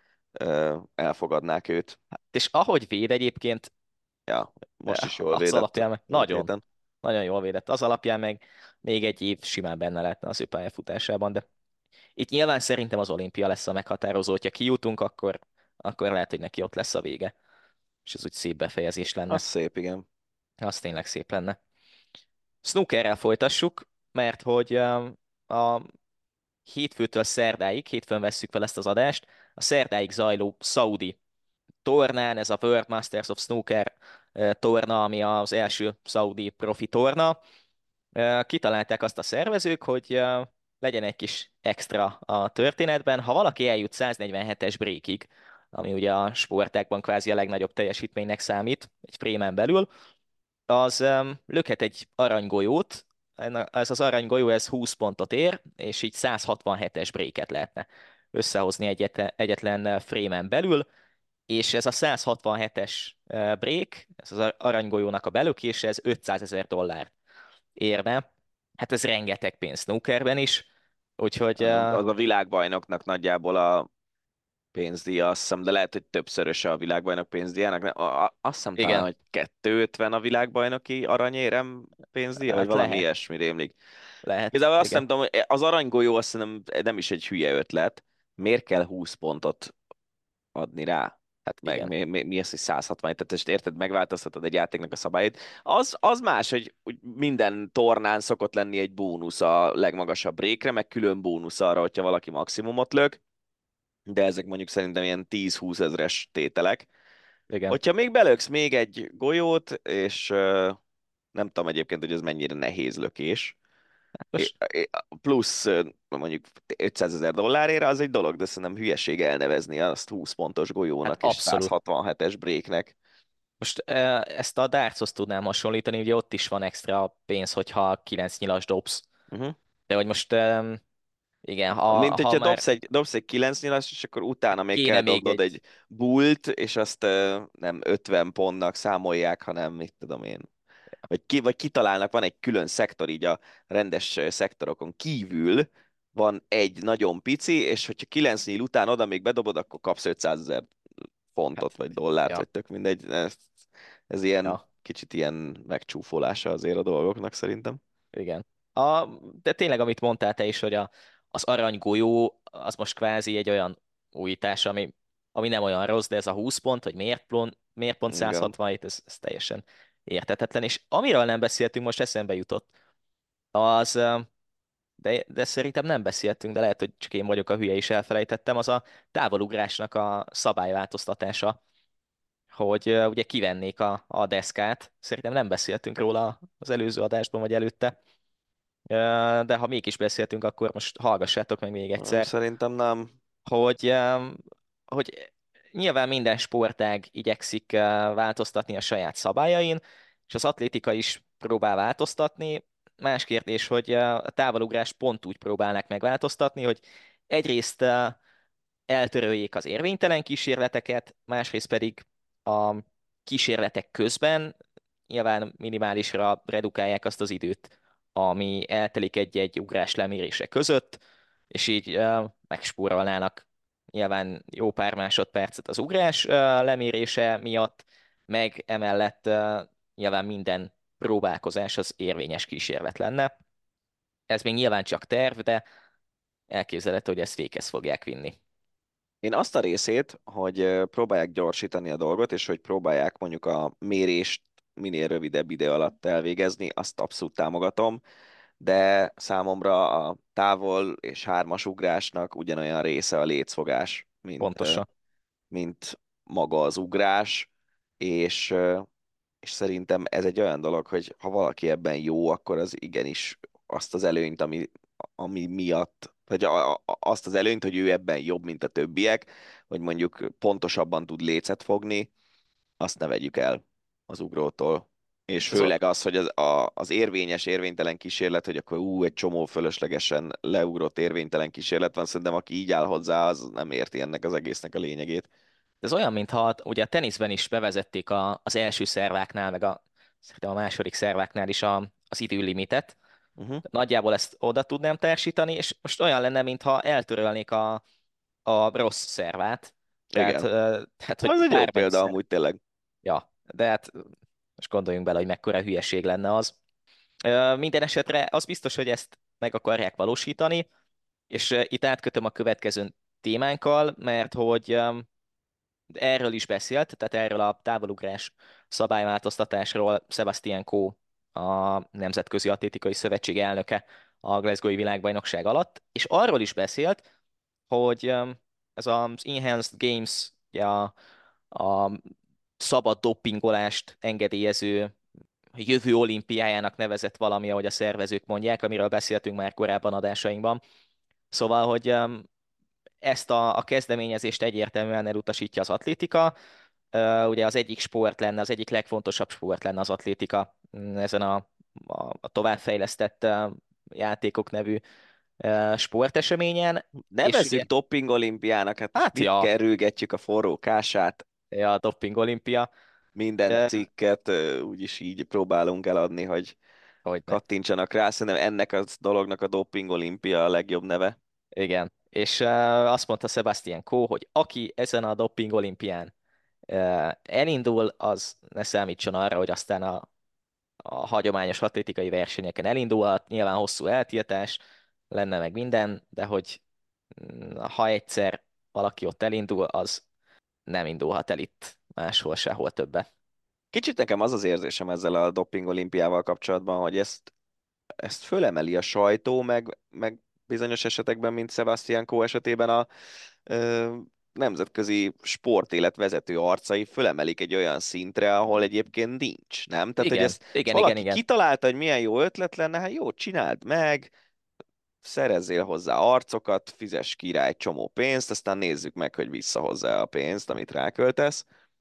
ö, elfogadnák őt. És ahogy véd egyébként, Ja, most is jól az védett alapján meg múlt nagyon, héten. nagyon jól védett. Az alapján meg még egy év simán benne lehetne az ő pályafutásában, de itt nyilván szerintem az olimpia lesz a meghatározó. Ha kijutunk, akkor, akkor lehet, hogy neki ott lesz a vége. És ez úgy szép befejezés Az lenne. szép, igen. Az tényleg szép lenne. Snookerrel folytassuk, mert hogy um, a hétfőtől szerdáig, hétfőn vesszük fel ezt az adást, a szerdáig zajló szaudi tornán, ez a World Masters of Snooker eh, torna, ami az első szaudi profi torna. Eh, Kitalálták azt a szervezők, hogy eh, legyen egy kis extra a történetben. Ha valaki eljut száznegyvenhetes breakig, ami ugye a sportákban kvázi a legnagyobb teljesítménynek számít, egy frémen belül, az um, lökhet egy aranygolyót, Ennek- ez az aranygolyó ez húsz pontot ér, és így százhatvanhetes breaket lehetne összehozni egyetlen, egyetlen frémen belül, és ez a százhatvanhetes eh, break, ez az aranygolyónak a belökése, ez ötszázezer dollár érne. Hát ez rengeteg pénz snookerben is, úgyhogy eh, Az a világbajnoknak nagyjából a pénzdíja, azt hiszem, de lehet, hogy többszöröse a világbajnok pénzdíjának. Ne- a- a- Azt hiszem talán, igen, hogy kétszázötven a világbajnoki aranyérem pénzdíja, vagy hát valami lehet, ilyesmi rémlik. lehet, Igazából azt nem igen, tudom, hogy az aranygolyó azt hiszem nem is egy hülye ötlet. Miért kell húsz pontot adni rá? Hát meg igen. mi, mi, mi az, hogy száz hatvan, tehát ezt érted, megváltoztatod egy játéknak a szabályait. Az, az más, hogy hogy minden tornán szokott lenni egy bónusz a legmagasabb breakre, meg külön bónusz arra, hogyha valaki maximumot lök, de ezek mondjuk szerintem ilyen tíz-húsz ezres tételek. Igen. Hogyha még belöksz még egy golyót, és ö, nem tudom egyébként, hogy ez mennyire nehéz lökés, Hát é- most, é- plusz ö, mondjuk ötszázezer dollárért, az egy dolog, de szerintem hülyeség elnevezni azt húsz pontos hát golyónak és abszolút. százhatvanhetes breaknek. Most eh, ezt a dartshoz tudnám hasonlítani, ugye ott is van extra pénz, hogyha kilenc nyilas dobsz. Uh-huh. De hogy most, em, igen, ha, Mint ha hogyha már dobsz egy, dobsz egy kilenc nyilas, és akkor utána még kéne kell még dobnod egy, egy bult, és azt ö, nem ötven pontnak számolják, hanem mit tudom én, vagy, ki, vagy kitalálnak, van egy külön szektor, így a rendes szektorokon kívül van egy nagyon pici, és hogyha kilenc nyíl után oda még bedobod, akkor kapsz ötszázezer hát, fontot, vagy dollárt, vagy ja, tök mindegy. Ez, ez ilyen ja, kicsit ilyen megcsúfolása azért a dolgoknak szerintem. igen. A, de tényleg, amit mondtál te is, hogy a, az aranygolyó, az most kvázi egy olyan újítás, ami, ami nem olyan rossz, de ez a húsz pont, vagy miért pont, miért pont Igen. száz hatvan, itt ez, ez teljesen értetetlen. És amiről nem beszéltünk, most eszembe jutott, az, em, de, de szerintem nem beszéltünk, de lehet, hogy csak én vagyok a hülye és elfelejtettem, az a távolugrásnak a szabályváltoztatása, hogy ö, ugye kivennék a, a deszkát. Szerintem nem beszéltünk róla az előző adásban, vagy előtte. Ö, De ha mégis beszéltünk, akkor most hallgassátok meg még egyszer, Szerintem nem. hogy, ö, hogy nyilván minden sportág igyekszik ö, változtatni a saját szabályain, és az atlétika is próbál változtatni. Más kérdés, hogy ö, a távolugrás pont úgy próbálnak megváltoztatni, hogy egyrészt ö, eltöröljék az érvénytelen kísérleteket, másrészt pedig a kísérletek közben nyilván minimálisra redukálják azt az időt, ami eltelik egy-egy ugrás lemérése között, és így uh, megspórolnának nyilván jó pár másodpercet az ugrás uh, lemérése miatt, meg emellett uh, nyilván minden próbálkozás az érvényes kísérlet lenne. Ez még nyilván csak terv, de elképzelhető, hogy ezt véghez fogják vinni. Én azt a részét, hogy ö, próbálják gyorsítani a dolgot, és hogy próbálják mondjuk a mérést minél rövidebb idő alatt elvégezni, azt abszolút támogatom, de számomra a távol és hármas ugrásnak ugyanolyan része a lécfogás, mint, ö, Pontosan. mint maga az ugrás, és, ö, és szerintem ez egy olyan dolog, hogy ha valaki ebben jó, akkor az igenis azt az előnyt, ami, ami miatt, vagy a, a, azt az előnyt, hogy ő ebben jobb, mint a többiek, vagy mondjuk pontosabban tud lécet fogni, azt ne vegyük el az ugrótól. És Ez, o- főleg az, hogy az, a, az érvényes, érvénytelen kísérlet, hogy akkor ú, egy csomó fölöslegesen leugrott érvénytelen kísérlet van, szerintem aki így áll hozzá, az nem érti ennek az egésznek a lényegét. ez olyan, mintha ugye a teniszben is bevezették a, az első szerváknál, meg a, szerintem a második szerváknál is a, az időlimitet, Uh-huh. Nagyjából ezt oda tudnám társítani, és most olyan lenne, mintha eltörölnék a, a rossz szervát. Tehát, Igen. ö, tehát, hogy Az egy jó bármelyik példa szerv. amúgy tényleg. Ja, de hát most gondoljunk bele, hogy mekkora hülyeség lenne az. Ö, Minden esetre az biztos, hogy ezt meg akarják valósítani, és ö, itt átkötöm a következő témánkkal, mert hogy ö, erről is beszélt, tehát erről a távolugrás szabályváltoztatásról Sebastian Coe, a Nemzetközi Atlétikai Szövetség elnöke a Glasgow-i világbajnokság alatt, és arról is beszélt, hogy öm, ez az Enhanced Games, ugye a, a szabad doppingolást engedélyező jövő olimpiájának nevezett valami, ahogy a szervezők mondják, amiről beszéltünk már korábban adásainkban. Szóval, hogy öm, ezt a, a kezdeményezést egyértelműen elutasítja az atlétika. Ö, Ugye az egyik sport lenne, az egyik legfontosabb sport lenne az atlétika mm, ezen a, a, a továbbfejlesztett ö, játékok nevű ö, sporteseményen. És Nevezzük ugye, doping olimpiának, hát most hát mit ja, kerülgetjük a forró kását, ja, a doping olimpia, minden ö, cikket ö, úgyis így próbálunk eladni, hogy hogyne, kattintsanak rá. Szerintem ennek a dolognak a doping olimpia a legjobb neve. igen. És ö, azt mondta Sebastian Coe, hogy aki ezen a doping olimpián ö, elindul, az ne számítson arra, hogy aztán a a hagyományos atlétikai versenyeken elindulhat, nyilván hosszú eltiltás lenne meg minden, de hogy mm, ha egyszer valaki ott elindul, az nem indulhat el itt máshol sehol többet. Kicsit nekem az az érzésem ezzel a doping olimpiával kapcsolatban, hogy ezt, ezt fölemeli a sajtó, meg, meg bizonyos esetekben, mint Sebastian Coe esetében a ö, nemzetközi sportélet vezető arcai fölemelik egy olyan szintre, ahol egyébként nincs, nem? Tehát, hogy Igen, ezt igen, igen, valaki igen. kitalálta, hogy milyen jó ötlet lenne, hát jó, csináld meg, szerezzél hozzá arcokat, fizess ki rá egy csomó pénzt, aztán nézzük meg, hogy visszahozza a pénzt, amit ráköltesz,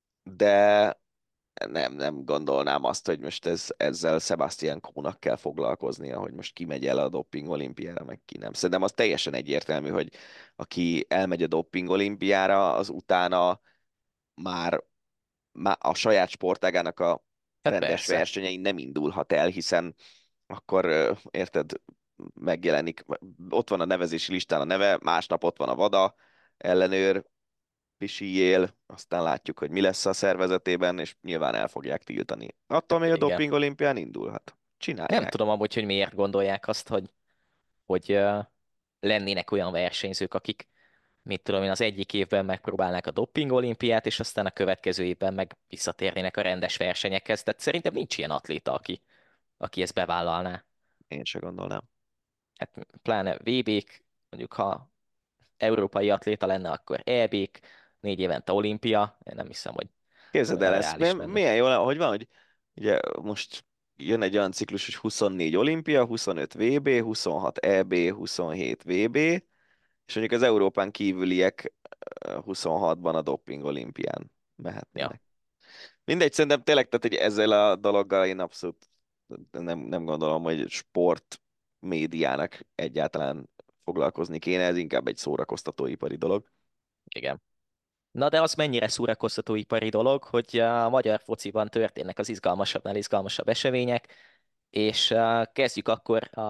de nem, nem gondolnám azt, hogy most ez, ezzel Sebastian Coe-nak kell foglalkoznia, hogy most ki megy el a doping olimpiára, meg ki nem. Szerintem az teljesen egyértelmű, hogy aki elmegy a doping olimpiára, az utána már, már a saját sportágának a Hát rendes persze. versenyein nem indulhat el, hiszen akkor ö, érted, megjelenik, ott van a nevezési listán a neve, másnap ott van a VADA ellenőr, pisijél, aztán látjuk, hogy mi lesz a szervezetében, és nyilván el fogják tiltani. Attól még a Igen. doping olimpián indulhat. Nem Csinálják. tudom amúgy, hogy miért gondolják azt, hogy, hogy uh, lennének olyan versenyzők, akik mit tudom én, az egyik évben megpróbálnák a doping olimpiát, és aztán a következő évben meg visszatérnének a rendes versenyekhez. Tehát szerintem nincs ilyen atléta, aki, aki ezt bevállalná. Én se gondolnám. Hát pláne vé bék, mondjuk ha európai atléta lenne, akkor é bék, négy évente olimpia, én nem hiszem, hogy Képzeld el, olyan ez reális milyen lenne. milyen jó, hogy van, hogy ugye most jön egy olyan ciklus, hogy huszonnégy olimpia, huszonöt vé bé, huszonhat é bé, huszonhét vé bé, és mondjuk az Európán kívüliek ö, huszonhatban a doping olimpián Ja, mehetnének. Mindegy, szerintem tényleg, tehát hogy ezzel a dologgal én abszolút nem, nem gondolom, hogy sport médiának egyáltalán foglalkozni kéne, ez inkább egy szórakoztatóipari dolog. igen. Na de az mennyire szórakoztatóipari dolog, hogy a magyar fociban történnek az izgalmasabbnál izgalmasabb események, és uh, kezdjük akkor a,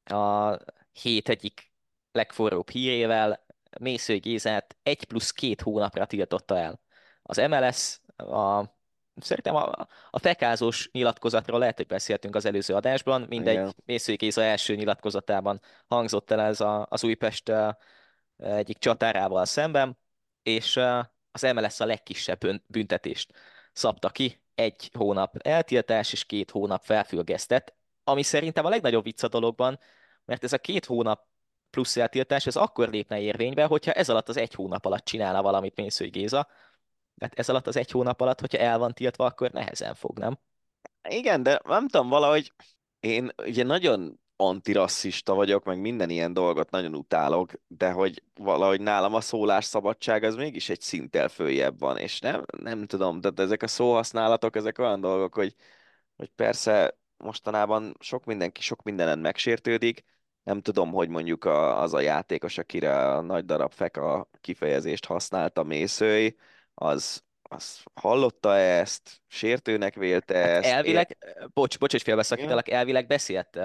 a hét egyik legforróbb hírével. Mészői Gézát egy plusz két hónapra tiltotta el az em el es. A, szerintem a, a fekázós nyilatkozatról lehet, hogy beszéltünk az előző adásban, Igen. mindegy, Mészői Géza első nyilatkozatában hangzott el ez a, az Újpest uh, egyik csatárával szemben, és uh, az em el es a legkisebb bün- büntetést szabta ki, egy hónap eltiltás és két hónap felfüggesztett, ami szerintem a legnagyobb vicc a dologban, mert ez a két hónap plusz eltiltás, ez akkor lépne érvénybe, hogyha ez alatt az egy hónap alatt csinálna valamit Mészői Géza. Tehát ez alatt az egy hónap alatt, hogyha el van tiltva, akkor nehezen fog, nem? Igen, de nem tudom, valahogy én ugye nagyon antirasszista vagyok, meg minden ilyen dolgot nagyon utálok, de hogy valahogy nálam a szólásszabadság az mégis egy szinttel följebb van, és nem, nem tudom, de ezek a szóhasználatok, ezek olyan dolgok, hogy, hogy persze mostanában sok mindenki sok mindenen megsértődik, nem tudom, hogy mondjuk a, az a játékos, akire a nagy darab feka kifejezést használta Mészöly, az, az hallotta ezt, sértőnek vélte Hát ezt, é- elvileg, bocs, bocs, hogy igen? félbeszakítalak, elvileg beszélt uh,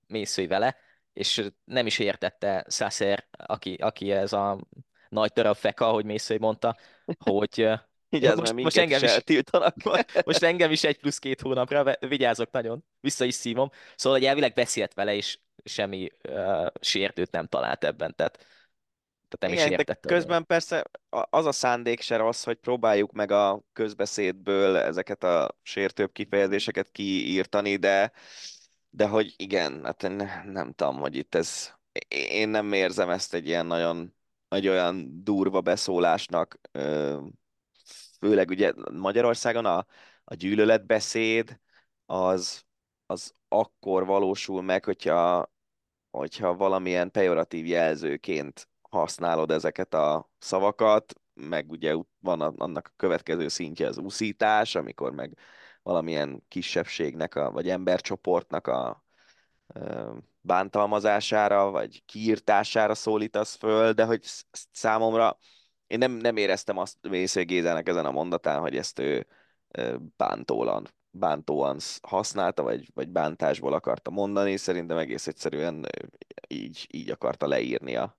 Mészői vele, és nem is értette Sasser, aki, aki ez a nagy darab feka, ahogy Mészői mondta, hogy Így ja, ez, mert most, most minket engem is is eltiltanak. most engem is egy plusz két hónapra, ve- vigyázok nagyon, vissza is szívom. Szóval, hogy elvileg beszélt vele, és semmi uh, sértőt nem talált ebben, tehát, tehát nem is Igen, de értette a lényeg. közben persze a- az a szándék se rossz, hogy próbáljuk meg a közbeszédből ezeket a sértőbb kifejezéseket kiírtani, de, de hogy igen, hát én ne- nem tudom, hogy itt ez, én nem érzem ezt egy ilyen nagyon, egy olyan durva beszólásnak, ö, főleg ugye Magyarországon a, a gyűlöletbeszéd az, az akkor valósul meg, hogyha hogyha valamilyen pejoratív jelzőként használod ezeket a szavakat, meg ugye ut- van a- annak a következő szintje az uszítás, amikor meg valamilyen kisebbségnek a, vagy embercsoportnak a ö, bántalmazására, vagy kiírtására szólítasz föl, de hogy sz- számomra én nem, nem éreztem azt Mészöly Gézának ezen a mondatán, hogy ezt ő ö, bántóan, bántóan sz- használta, vagy, vagy bántásból akarta mondani. Szerintem egész egyszerűen ö, így, így akarta leírni a,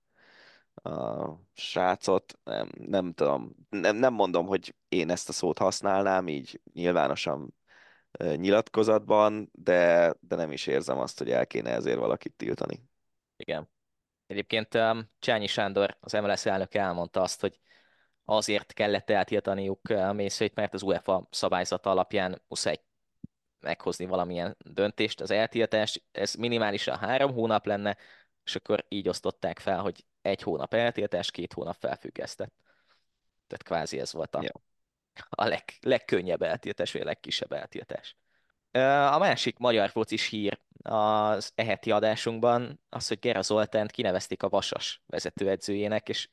a srácot. Nem, nem tudom, nem, nem mondom, hogy én ezt a szót használnám így nyilvánosan ö, nyilatkozatban, de, de nem is érzem azt, hogy el kéne ezért valakit tiltani. Igen. Egyébként um, Csányi Sándor, az em el es elnöke elmondta azt, hogy azért kellett eltiltaniuk uh, Mészőit, mert az UEFA szabályzata alapján muszáj meghozni valamilyen döntést, az eltiltás, ez minimálisan három hónap lenne, és akkor így osztották fel, hogy egy hónap eltiltás, két hónap felfüggesztett. Tehát kvázi ez volt a, Ja. a leg, legkönnyebb eltiltás, vagy a legkisebb eltiltás. Ö, A másik magyar focis hír az eheti adásunkban az, hogy Gera Zoltánt kinevezték a Vasas vezetőedzőjének, és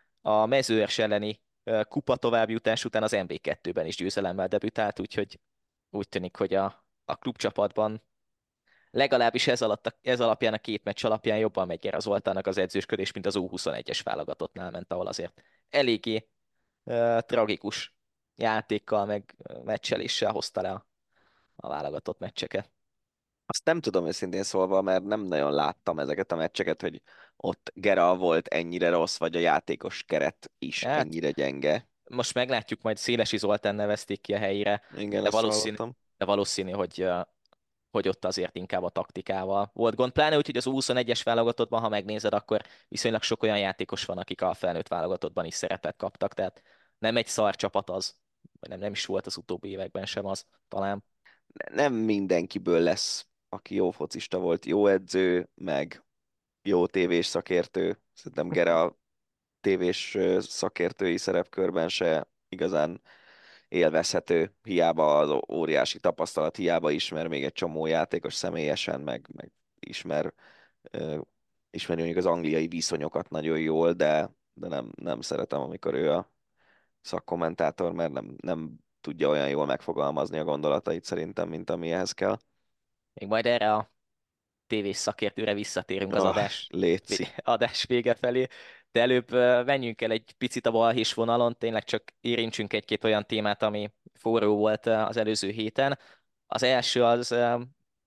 a Mezőers elleni ö, kupa továbbjutás után az em bé kettőben is győzelemmel debütált, úgyhogy úgy tűnik, hogy a, a klubcsapatban legalábbis ez, alatt, a- ez alapján, a két meccs alapján jobban megy Gera Zoltánnak az edzősködés, mint az u huszonegyes válogatottnál ment, ahol azért eléggé ö, tragikus játékkal, meg ö, meccseléssel hozta le a, a válogatott meccseket. Azt nem tudom őszintén szólva, mert nem nagyon láttam ezeket a meccseket, hogy ott Gera volt ennyire rossz, vagy a játékos keret is Hát ennyire gyenge. most meglátjuk, majd Szélesi Zoltán nevezték ki a helyére, Igen, de ezt valószínű, hallottam. de valószínű, hogy, ö, hogy ott azért inkább a taktikával volt gond. Pláne úgy, hogy az u huszonegyes válogatottban, ha megnézed, akkor viszonylag sok olyan játékos van, akik a felnőtt válogatottban is szerepet kaptak, tehát nem egy szar csapat az, vagy nem, nem is volt az utóbbi években sem az, talán. Nem mindenkiből lesz, aki jó focista volt, jó edző, meg jó tévés szakértő. Szerintem Gera a tévés ö, szakértői szerepkörben se igazán élvezhető, hiába az óriási tapasztalat, hiába ismer még egy csomó játékos személyesen, meg, meg ismer, ö, ismeri mondjuk az angliai viszonyokat nagyon jól, de, de nem, nem szeretem, amikor ő a szakkommentátor, mert nem, nem tudja olyan jól megfogalmazni a gondolatait szerintem, mint ami ehhez kell. Még majd erre a tévés szakértőre visszatérünk az Ah, adás, léci. adás vége felé, de előbb ö, menjünk el egy picit a balhés vonalon, tényleg csak érintsünk egy-két olyan témát, ami forró volt ö, az előző héten. Az első az ö,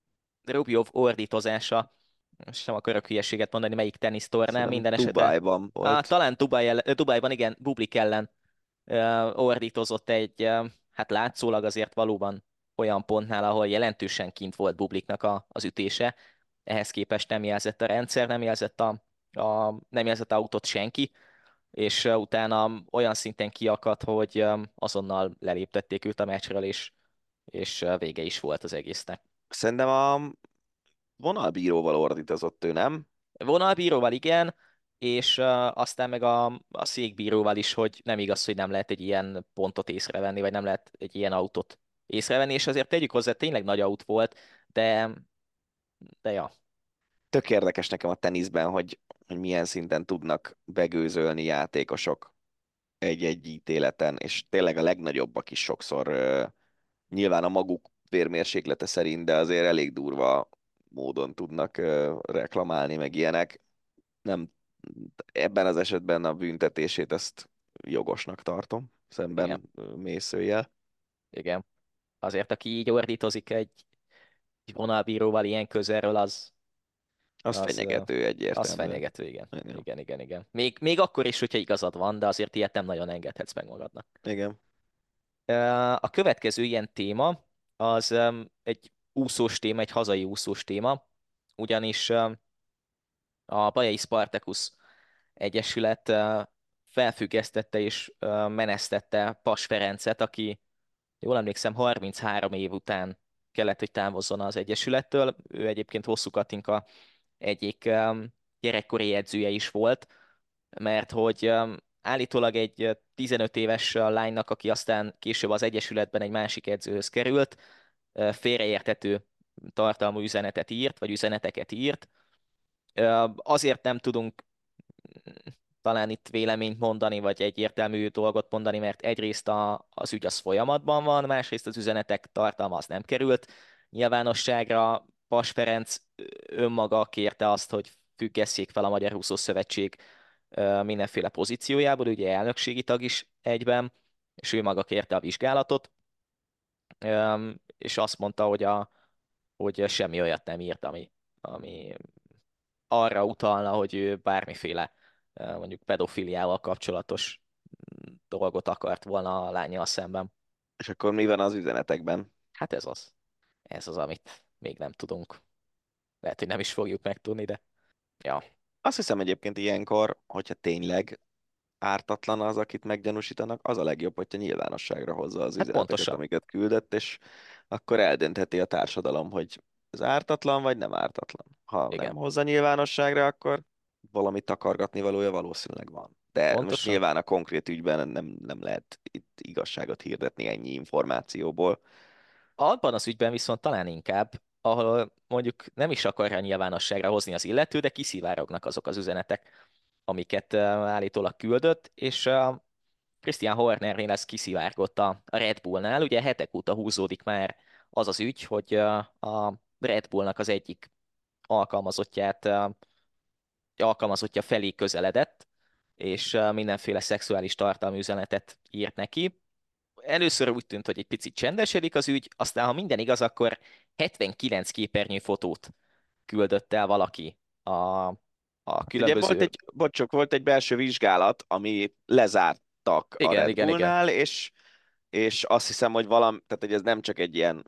Rubjov ordítozása, most nem akarok hülyeséget mondani, melyik tenisztornán, Szerintem minden esetre, Dubájban á, volt. talán Dubaj ellen, ö, Dubajban, igen, Bublik ellen ö, ordítozott egy, ö, hát látszólag azért valóban olyan pontnál, ahol jelentősen kint volt Bubliknak a, az ütése, ehhez képest nem jelzett a rendszer, nem jelzett a, a nem jelzett autót senki, és ö, utána olyan szinten kiakadt, hogy ö, azonnal leléptették őt a meccsről, és, és ö, vége is volt az egésznek. Szerintem a vonalbíróval ordítozott ő, nem? Vonalbíróval igen, és uh, aztán meg a, a székbíróval is, hogy nem igaz, hogy nem lehet egy ilyen pontot észrevenni, vagy nem lehet egy ilyen autót észrevenni, és azért tegyük hozzá, tényleg nagy autó volt, de, de ja, Tök érdekes nekem a teniszben, hogy, hogy milyen szinten tudnak begőzölni játékosok egy-egy ítéleten, és tényleg a legnagyobbak is sokszor ö, nyilván a maguk vérmérséklete szerint, de azért elég durva módon tudnak ö, reklamálni, meg ilyenek. Nem, ebben az esetben a büntetését ezt jogosnak tartom, igen, szemben ö, Mészőjel. igen. Azért, aki így ordítozik egy, egy vonalbíróval ilyen közelről, az, Az Az, fenyegető az egyértelműen. fenyegető, igen. Igen. Igen, igen, igen. Még, még akkor is, hogyha igazad van, de azért ilyet nem nagyon engedhetsz meg magadnak. Igen. A következő ilyen téma az egy úszós téma, egy hazai úszós téma, ugyanis a Bajai Spartacus Egyesület felfüggesztette és menesztette Paks Ferencet, aki jól emlékszem harminchárom év után kellett, hogy távozzon az Egyesülettől. Ő egyébként Hosszú Katinka egyik gyerekkori edzője is volt, mert hogy um, állítólag egy uh, tizenöt éves uh, lánynak, aki aztán később az Egyesületben egy másik edzőhöz került, uh, félreérthető tartalmú üzenetet írt, vagy üzeneteket írt. Uh, Azért nem tudunk mm, talán itt véleményt mondani, vagy egyértelmű dolgot mondani, mert egyrészt a, az ügy az folyamatban van, másrészt az üzenetek tartalma az nem került nyilvánosságra. Pas Ferenc önmaga kérte azt, hogy függesszék fel a Magyar Úszó Szövetség ö, mindenféle pozíciójából, ugye elnökségi tag is egyben, és ő maga kérte a vizsgálatot, Öm, és azt mondta, hogy, a, hogy semmi olyat nem írt, ami, ami arra utalna, hogy ő bármiféle ö, mondjuk pedofiliával kapcsolatos mm, dolgot akart volna a lányjal szemben. És akkor mi van az üzenetekben? Hát ez az. Ez az, amit még nem tudunk. Lehet, hogy nem is fogjuk megtudni, de ja, Azt hiszem egyébként ilyenkor, hogyha tényleg ártatlan az, akit meggyanúsítanak, az a legjobb, hogyha nyilvánosságra hozza az hát üzeneteket, pontosan. amiket küldött, és akkor eldöntheti a társadalom, hogy ez ártatlan vagy nem ártatlan. Ha nem Igen, hozza nyilvánosságra, akkor valami takargatni valója valószínűleg van. De most pontosan. nyilván a konkrét ügyben nem, nem lehet itt igazságot hirdetni ennyi információból. Abban az ügyben viszont talán inkább, ahol mondjuk nem is akarja nyilvánosságra hozni az illető, de kiszivárognak azok az üzenetek, amiket eh, állítólag küldött, és eh, Christian Hornernél ez kiszivárgott a a Red Bullnál. Ugye hetek óta húzódik már az az ügy, hogy eh, a Red Bullnak az egyik alkalmazottját, eh, alkalmazottja felé közeledett, és eh, mindenféle szexuális tartalmi üzenetet írt neki. Először úgy tűnt, hogy egy picit csendesedik az ügy, aztán ha minden igaz, akkor hetvenkilenc képernyő fotót küldött el valaki a, a Ugye volt különböző... egy, bocsok, volt egy belső vizsgálat, ami lezártak a Igen, Red igen, igen. Bullnál, és, és azt hiszem, hogy valami, tehát hogy ez nem csak egy ilyen,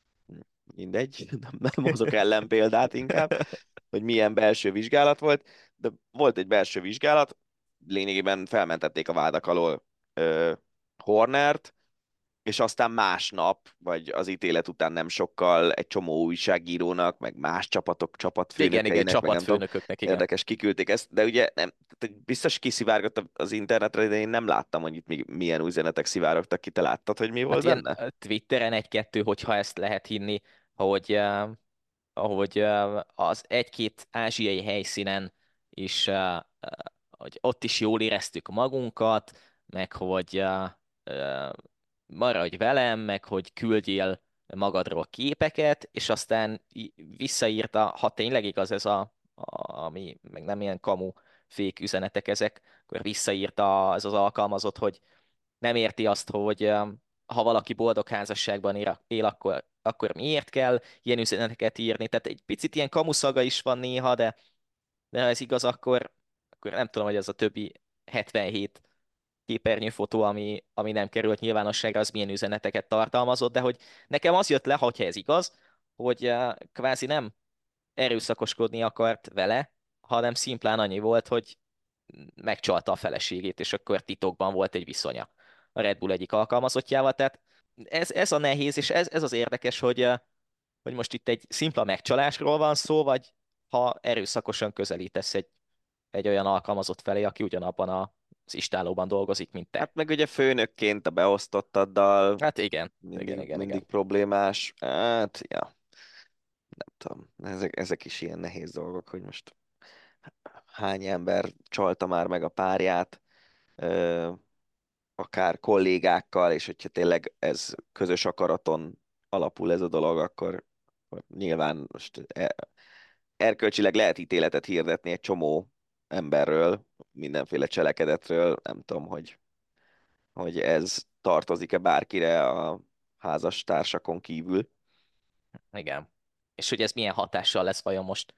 mindegy, nem, nem hozok ellenpéldát inkább, hogy milyen belső vizsgálat volt, de volt egy belső vizsgálat, lényegében felmentették a vádak alól ö, Hornert, és aztán másnap, vagy az ítélet után nem sokkal egy csomó újságírónak, meg más csapatok Igen, igen, csapatfőnökeinek, meg nem tudom, csapatfőnököknek, igen. érdekes, kiküldték ezt, de ugye nem, tehát biztos kiszivárgott az internetre, de én nem láttam, hogy itt mi- milyen üzenetek szivárogtak ki. Te láttad, hogy mi Hát volt ilyen benne? ö, Twitteren egy-kettő, hogyha ezt lehet hinni, hogy, eh, ahogy eh, az egy-két ázsiai helyszínen is, eh, eh, hogy ott is jól éreztük magunkat, meg hogy eh, eh, maradj velem, meg hogy küldjél magadról képeket, és aztán í- visszaírta, ha tényleg igaz ez a, a ami meg nem ilyen kamu fék üzenetek ezek, akkor visszaírta ez az alkalmazott, hogy nem érti azt, hogy eh, ha valaki boldog házasságban él, él akkor, akkor miért kell ilyen üzeneteket írni. Tehát egy picit ilyen kamuszaga is van néha, de, de ha ez igaz, akkor, akkor nem tudom, hogy ez a többi hetvenhét képernyőfotó, ami, ami nem került nyilvánosságra, az milyen üzeneteket tartalmazott, de hogy nekem az jött le, hogyha ez igaz, hogy eh, kvázi nem erőszakoskodni akart vele, hanem szimplán annyi volt, hogy megcsalta a feleségét, és akkor titokban volt egy viszonya a Red Bull egyik alkalmazottjával. Tehát ez, ez a nehéz, és ez, ez az érdekes, hogy, eh, hogy most itt egy szimpla megcsalásról van szó, vagy ha erőszakosan közelítesz egy, egy olyan alkalmazott felé, aki ugyanabban a, az istállóban dolgozik, mint te. Hát meg ugye főnökként a beosztottaddal Hát igen, igen, mindig, igen, mindig igen. problémás. Hát, ja, nem tudom. Ezek, ezek is ilyen nehéz dolgok, hogy most hány ember csalta már meg a párját, ö, akár kollégákkal, és hogyha tényleg ez közös akaraton alapul ez a dolog, akkor, akkor nyilván most e- erkölcsileg lehet ítéletet hirdetni egy csomó emberről, mindenféle cselekedetről, nem tudom, hogy, hogy ez tartozik-e bárkire a házastársakon kívül. Igen. És hogy ez milyen hatással lesz vajon most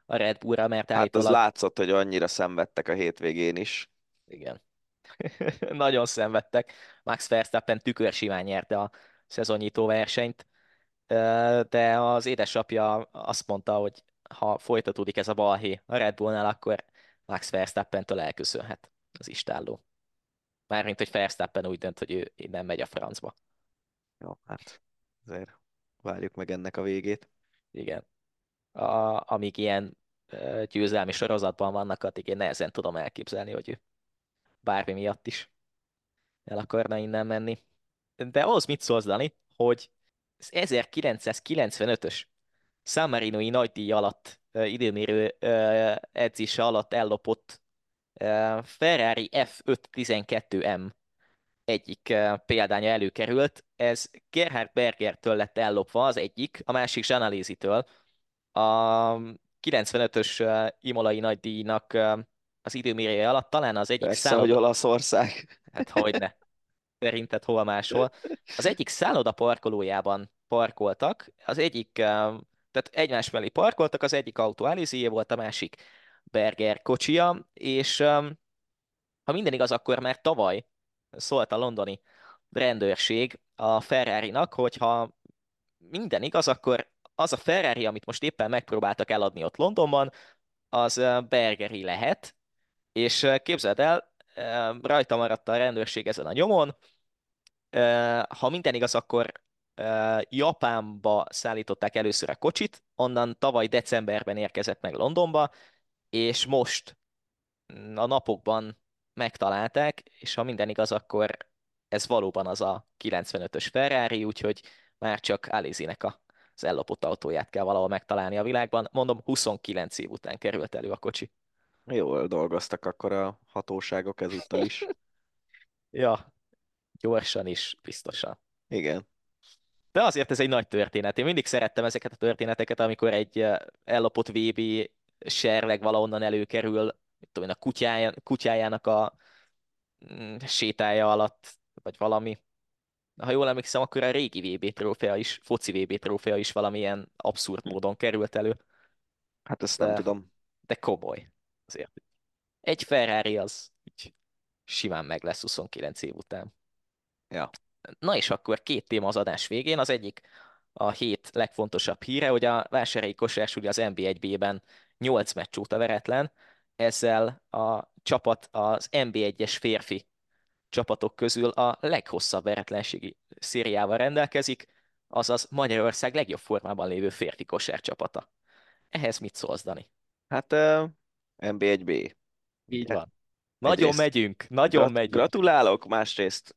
a Red Bullra, mert Hát az állítólag látszott, hogy annyira szenvedtek a hétvégén is. igen, nagyon szenvedtek. Max Verstappen tükörsimán nyerte a szezonnyitó versenyt, Ö, de az édesapja azt mondta, hogy ha folytatódik ez a balhé a Red Bullnál, akkor Max Verstappentől elköszönhet az istálló. Mármint, hogy Verstappen úgy dönt, hogy ő innen megy a francba. Jó, hát azért várjuk meg ennek a végét. Igen. A, amíg ilyen ö, győzelmi sorozatban vannak, addig én nehezen tudom elképzelni, hogy ő bármi miatt is el akarna innen menni. De ahhoz mit szólsz, Dani, hogy az ezerkilencszázkilencvenötös San Marinoi nagydíj alatt, ö, időmérő ö, edzése alatt ellopott ö, Ferrari F ötszáztizenkettő M egyik ö, példánya előkerült. Ez Gerhard Bergertől lett ellopva az egyik, a másik Zsanalésitől. A kilencvenötös ö, imolai nagydíjnak ö, az időmérője alatt talán az egyik Persze, hogy szálloda... Olaszország. Hát hogyne. Szerinted hol máshol. Az egyik szálloda parkolójában parkoltak, az egyik, eh, tehát egymás mellé parkoltak, az egyik autó Alizé volt, a másik Berger kocsia, és eh, ha minden igaz, akkor már tavaly szólt a londoni rendőrség a Ferrari-nak, hogyha minden igaz, akkor az a Ferrari, amit most éppen megpróbáltak eladni ott Londonban, az eh, Bergeri lehet, és eh, képzeld el, eh, rajta maradt a rendőrség ezen a nyomon. Ö, ha minden igaz, akkor ö, Japánba szállították először a kocsit, onnan tavaly decemberben érkezett meg Londonba, és most mm, a napokban megtalálták, és ha minden igaz, akkor ez valóban az a kilencvenötös Ferrari, úgyhogy már csak Alizének a az ellopott autóját kell valahol megtalálni a világban. Mondom, huszonkilenc év után került elő a kocsi. Jól dolgoztak akkor a hatóságok ezúttal is. Ja, gyorsan is, biztosan. Igen. De azért ez egy nagy történet. Én mindig szerettem ezeket a történeteket, amikor egy eh, ellopott vé bé serleg valahonnan előkerül, mit tudom én, a kutyája, kutyájának a mm, sétája alatt, vagy valami. Ha jól emlékszem, akkor a régi vé bé trófea is, foci vé bé trófea is valamilyen abszurd módon került elő. Hát ezt nem De, tudom. de komoly. Azért. Egy Ferrari az úgy simán meg lesz huszonkilenc év után. Ja. Na és akkor két téma az adás végén. Az egyik a hét legfontosabb híre, hogy a Vásárhelyi Kosárás ugye az en bé egy bé-ben nyolc meccs óta veretlen, ezzel a csapat az en bé egyes férfi csapatok közül a leghosszabb veretlenségi szériával rendelkezik, azaz Magyarország legjobb formában lévő férfi kosárcsapata. Ehhez mit szólsz, Dani? Hát uh, en bé egy bé. Így Ugye? van. Nagyon Egyrészt megyünk, nagyon grat- megyünk. gratulálok, másrészt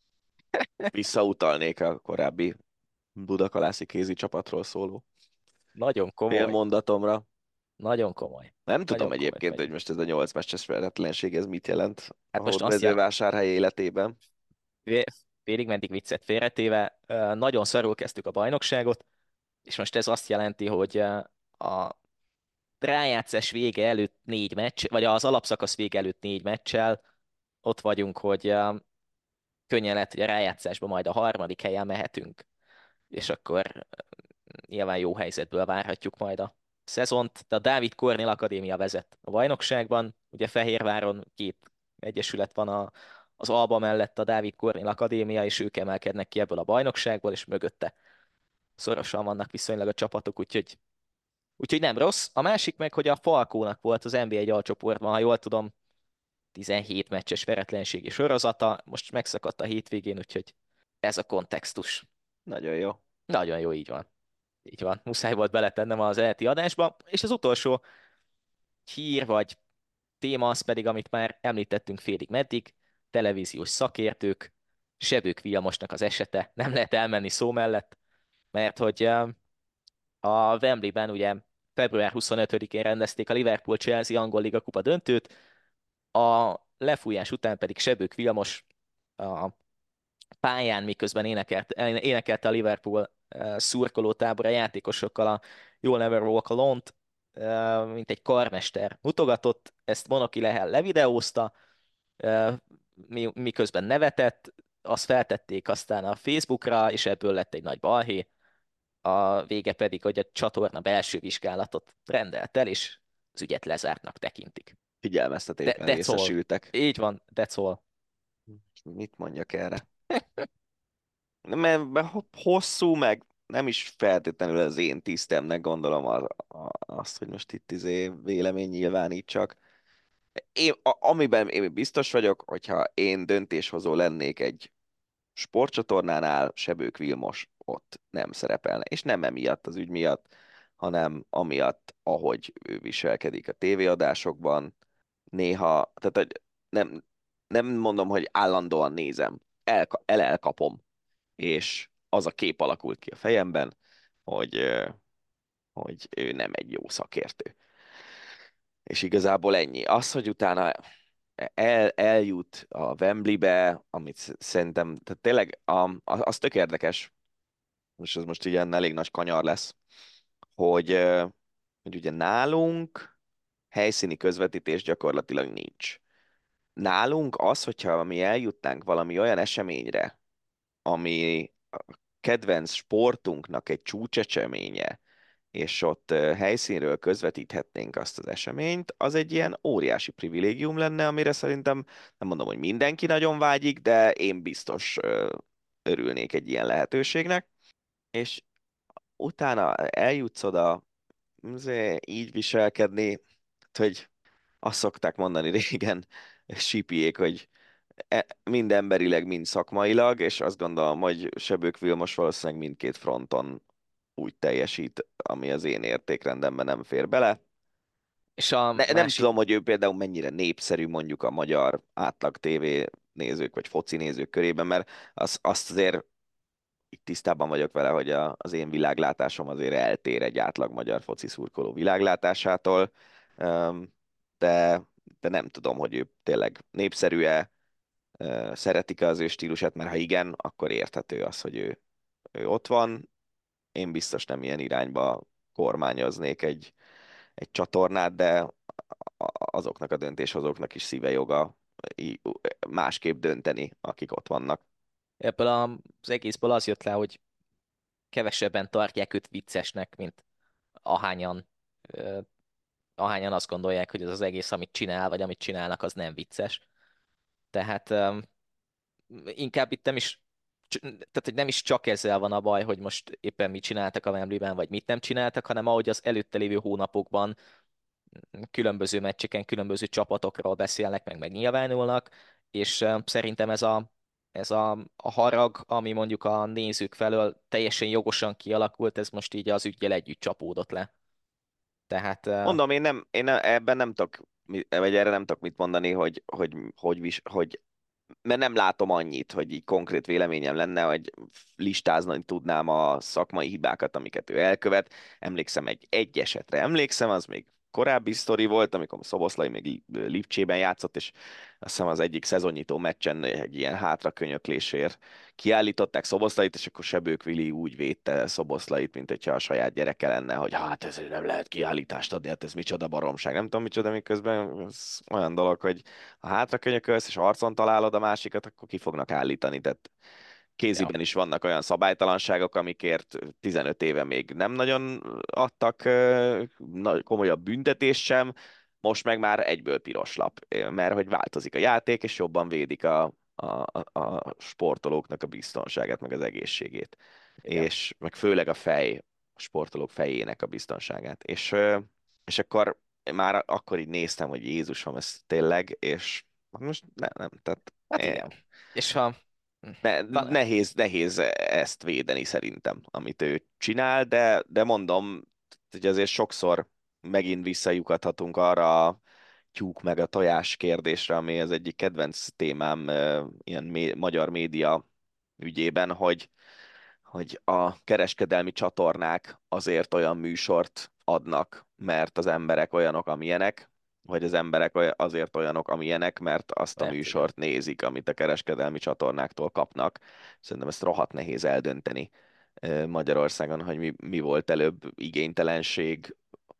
visszautalnék a korábbi budakalászi kézi csapatról szóló Nagyon fél komoly. mondatomra. Nagyon komoly. Nem tudom Nagyon komoly egyébként, vagy. hogy most ez a nyolc meccses veretlenség, ez mit jelent a Hát most azt jel- hódmezővásárhely életében. fé- félig meddig viccet félretéve, ö, nagyon szarul kezdtük a bajnokságot, és most ez azt jelenti, hogy ö, a rájátszás vége előtt négy meccs, vagy az alapszakasz vége előtt négy meccsel ott vagyunk, hogy ö, könnyen lehet, hogy a rájátszásban majd a harmadik helyen mehetünk, és akkor ö, nyilván jó helyzetből várhatjuk majd a szezont. De a Dávid Kornél Akadémia vezet a bajnokságban, ugye Fehérváron két egyesület van a, az Alba mellett, a Dávid Kornél Akadémia, és ők emelkednek ki ebből a bajnokságból, és mögötte szorosan vannak viszonylag a csapatok, úgyhogy, úgyhogy nem rossz. A másik meg, hogy a Falkónak volt az en bé egy alcsoportban, ha jól tudom, tizenhét meccses veretlenségi sorozata, most megszakadt a hétvégén, úgyhogy ez a kontextus. Nagyon jó. Nagyon jó, így van. Így van, muszáj volt beletennem az elti adásba. És az utolsó hír vagy téma az pedig, amit már említettünk félig meddig, televíziós szakértők, Sebők Vilmosnak az esete, nem lehet elmenni szó mellett, mert hogy eh, a Wembleyben ugye február huszonötödikén rendezték a Liverpool-Chelsea angol liga kupa döntőt, a lefújás után pedig Sebők Vilmos a pályán, miközben énekelt, énekelte a Liverpool eh, szurkolótábora játékosokkal a You'll Never Walk Alone-t, eh, mint egy karmester mutogatott, ezt Monoki Lehel levideózta, eh, mi- miközben nevetett, azt feltették aztán a Facebookra, és ebből lett egy nagy balhé. A vége pedig, hogy a csatorna belső vizsgálatot rendelt el, és az ügyet lezártnak tekintik. De, Figyelmeztetésben that's all. részesültek. Így van, that's all. Mit mondjak erre? Mert mert hosszú, meg nem is feltétlenül az én tisztemnek gondolom az, azt, hogy most itt izé vélemény nyilvánítsak. Én, a, amiben én biztos vagyok, hogyha én döntéshozó lennék egy sportcsatornánál, Sebők Vilmos ott nem szerepelne. És nem emiatt az ügy miatt, hanem amiatt, ahogy ő viselkedik a tévéadásokban. Néha, tehát hogy nem, nem mondom, hogy állandóan nézem, el, el elkapom, és az a kép alakult ki a fejemben, hogy, ö, hogy ő nem egy jó szakértő. És igazából ennyi. Az, hogy utána el, eljut a Wembleybe, amit sz- szerintem, tehát tényleg a, a- az tök érdekes, és ez most ilyen elég nagy kanyar lesz, hogy, ö, hogy ugye nálunk helyszíni közvetítés gyakorlatilag nincs. Nálunk az, hogyha mi eljutnánk valami olyan eseményre, ami a kedvenc sportunknak egy csúcseseménye, és ott ö, helyszínről közvetíthetnénk azt az eseményt, az egy ilyen óriási privilégium lenne, amire szerintem nem mondom, hogy mindenki nagyon vágyik, de én biztos ö, örülnék egy ilyen lehetőségnek. És utána eljutsz oda, azért így viselkedni, hogy azt szokták mondani régen, sípiék, hogy e- mind emberileg, mind szakmailag, és azt gondolom, hogy Sebők Vilmos valószínűleg mindkét fronton úgy teljesít, ami az én értékrendemben nem fér bele. És a Ne, nem másik, tudom, hogy ő például mennyire népszerű mondjuk a magyar átlag tévé nézők vagy foci nézők körében, mert az, azt azért itt tisztában vagyok vele, hogy a, az én világlátásom azért eltér egy átlag magyar foci szurkoló világlátásától, Öm, de, de nem tudom, hogy ő tényleg népszerű-e, ö, szeretik-e az ő stílusát, mert ha igen, akkor érthető az, hogy ő, ő ott van. Én biztos nem ilyen irányba kormányoznék egy, egy csatornát, de a- azoknak a döntéshozóknak is szíve joga í- másképp dönteni, akik ott vannak. ebből a- az egészből az jött le, hogy kevesebben tartják őt viccesnek, mint ahányan, ö, ahányan azt gondolják, hogy ez az egész, amit csinál, vagy amit csinálnak, az nem vicces. Tehát öm, inkább itt nem is, cs- tehát hogy nem is csak ezzel van a baj, hogy most éppen mit csináltak a Wembleyben, vagy mit nem csináltak, hanem ahogy az előtte lévő hónapokban különböző meccseken különböző csapatokról beszélnek, meg megnyilvánulnak, és öm, szerintem ez a ez a, a harag, ami mondjuk a nézők felől teljesen jogosan kialakult, ez most így az üggyel együtt csapódott le. Tehát ö, Mondom, én, nem, én ebben nem tudok, mi- vagy erre nem tudok mit mondani, hogy, hogy, hogy, vis- hogy mert nem látom annyit, hogy így konkrét véleményem lenne, hogy listázni tudnám a szakmai hibákat, amiket ő elkövet. Emlékszem egy, egy esetre, emlékszem, az még korábbi sztori volt, amikor Szoboszlai még Lipcsében játszott, és azt hiszem az egyik szezonnyitó meccsen egy ilyen hátrakönyöklésért kiállították Szoboszlait, és akkor Sebők Vili úgy védte Szoboszlait, mint hogyha a saját gyereke lenne, hogy hát ez nem lehet kiállítást adni, hát ez micsoda baromság. Nem tudom micsoda, miközben ez olyan dolog, hogy ha hátrakönyökölsz és arcon találod a másikat, akkor ki fognak állítani. Tehát ja, kéziben is vannak olyan szabálytalanságok, amikért tizenöt éve még nem nagyon adtak ö, na- komolyabb büntetést sem, most meg már egyből piros lap, mert hogy változik a játék, és jobban védik a, a, a a sportolóknak a biztonságát, meg az egészségét. igen. És meg főleg a fej, a sportolók fejének a biztonságát. És, ö, és akkor már akkor így néztem, hogy Jézusom, ez tényleg, és most ne, nem, tehát Hát eh, igen. És ha ne, talán, nehéz, nehéz ezt védeni szerintem, amit ő csinál, de, de mondom, hogy azért sokszor megint visszajukadhatunk arra a tyúk meg a tojás kérdésre, ami az egyik kedvenc témám eh, ilyen mé- magyar média ügyében, hogy hogy a kereskedelmi csatornák azért olyan műsort adnak, mert az emberek olyanok, amilyenek, vagy az emberek oly- azért olyanok, amilyenek, mert azt a mert igen. műsort nézik, amit a kereskedelmi csatornáktól kapnak. Szerintem ezt rohadt nehéz eldönteni ö, Magyarországon, hogy mi, mi volt előbb, igénytelenség,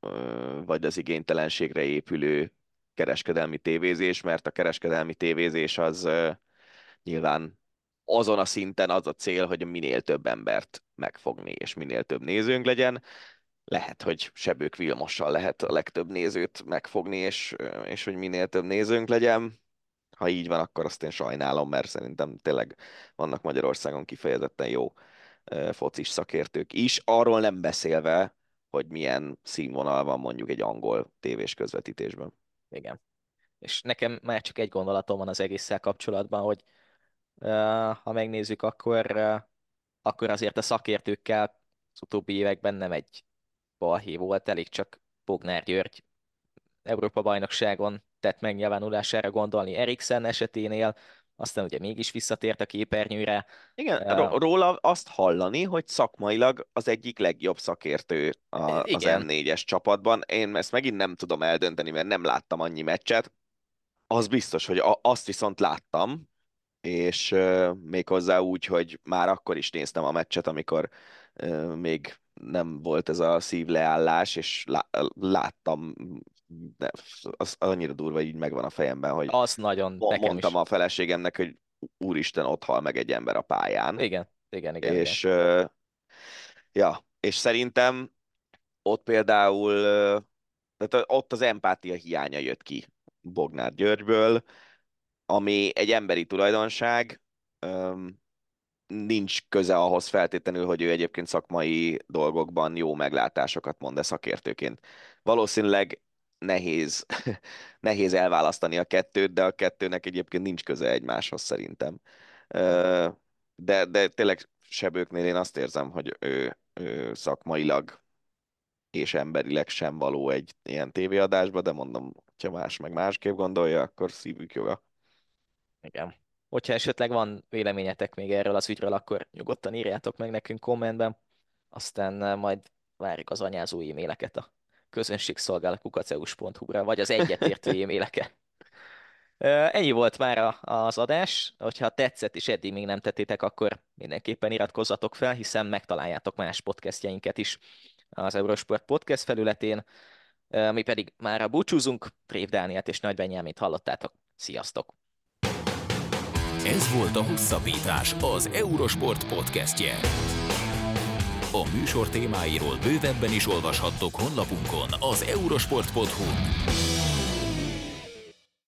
ö, vagy az igénytelenségre épülő kereskedelmi tévézés, mert a kereskedelmi tévézés az ö, nyilván azon a szinten az a cél, hogy minél több embert megfogni, és minél több nézőnk legyen. lehet, hogy Sebők Vilmossal lehet a legtöbb nézőt megfogni, és, és hogy minél több nézőnk legyen. Ha így van, akkor azt én sajnálom, mert szerintem tényleg vannak Magyarországon kifejezetten jó focis szakértők is, arról nem beszélve, hogy milyen színvonal van mondjuk egy angol tévés közvetítésben. Igen. És nekem már csak egy gondolatom van az egésszel kapcsolatban, hogy uh, ha megnézzük, akkor, uh, akkor azért a szakértőkkel az utóbbi években nem egy balhé volt, elég csak Bognár György Európa-bajnokságon tett megnyilvánulására gondolni Eriksen eseténél, aztán ugye mégis visszatért a képernyőre. Igen, Uh, róla azt hallani, hogy szakmailag az egyik legjobb szakértő a, az igen, em négyes csapatban. Én ezt megint nem tudom eldönteni, mert nem láttam annyi meccset. Az biztos, hogy a, azt viszont láttam, és uh, méghozzá úgy, hogy már akkor is néztem a meccset, amikor uh, még nem volt ez a szívleállás, és lá, láttam, de az annyira durva, így megvan a fejemben, hogy az nagyon, nekem mondtam is. a feleségemnek, hogy úristen, ott hal meg egy ember a pályán. Igen, igen, igen, igen. És, uh, ja, és szerintem ott például, uh, tehát ott az empátia hiánya jött ki Bognár Györgyből, ami egy emberi tulajdonság, um, nincs köze ahhoz feltétlenül, hogy ő egyébként szakmai dolgokban jó meglátásokat mond, de szakértőként. Valószínűleg nehéz, nehéz elválasztani a kettőt, de a kettőnek egyébként nincs köze egymáshoz szerintem. Ö, De, de tényleg Sebőknél én azt érzem, hogy ő, ő szakmailag és emberileg sem való egy ilyen tévéadásba, de mondom, ha más meg másképp gondolja, akkor szívük joga. Igen. Hogyha esetleg van véleményetek még erről az ügyről, akkor nyugodtan írjátok meg nekünk kommentben, aztán eh, majd várjuk az anyázó e-maileket a közönségszolgálat kukaceus pont hu-ra, vagy az egyetértő e-maileket. Eh, Ennyi volt már a- az adás, hogyha tetszett és eddig még nem tettétek, akkor mindenképpen iratkozzatok fel, hiszen megtaláljátok más podcastjeinket is az Eurosport podcast felületén. Eh, Mi pedig már búcsúzunk, Rév Dánielt és Nagy Benyámit hallottátok. Sziasztok! Ez volt a Hosszabbítás, az Eurosport podcastje. A műsor témáiról bővebben is olvashattok honlapunkon, az eurosport pont hu-n.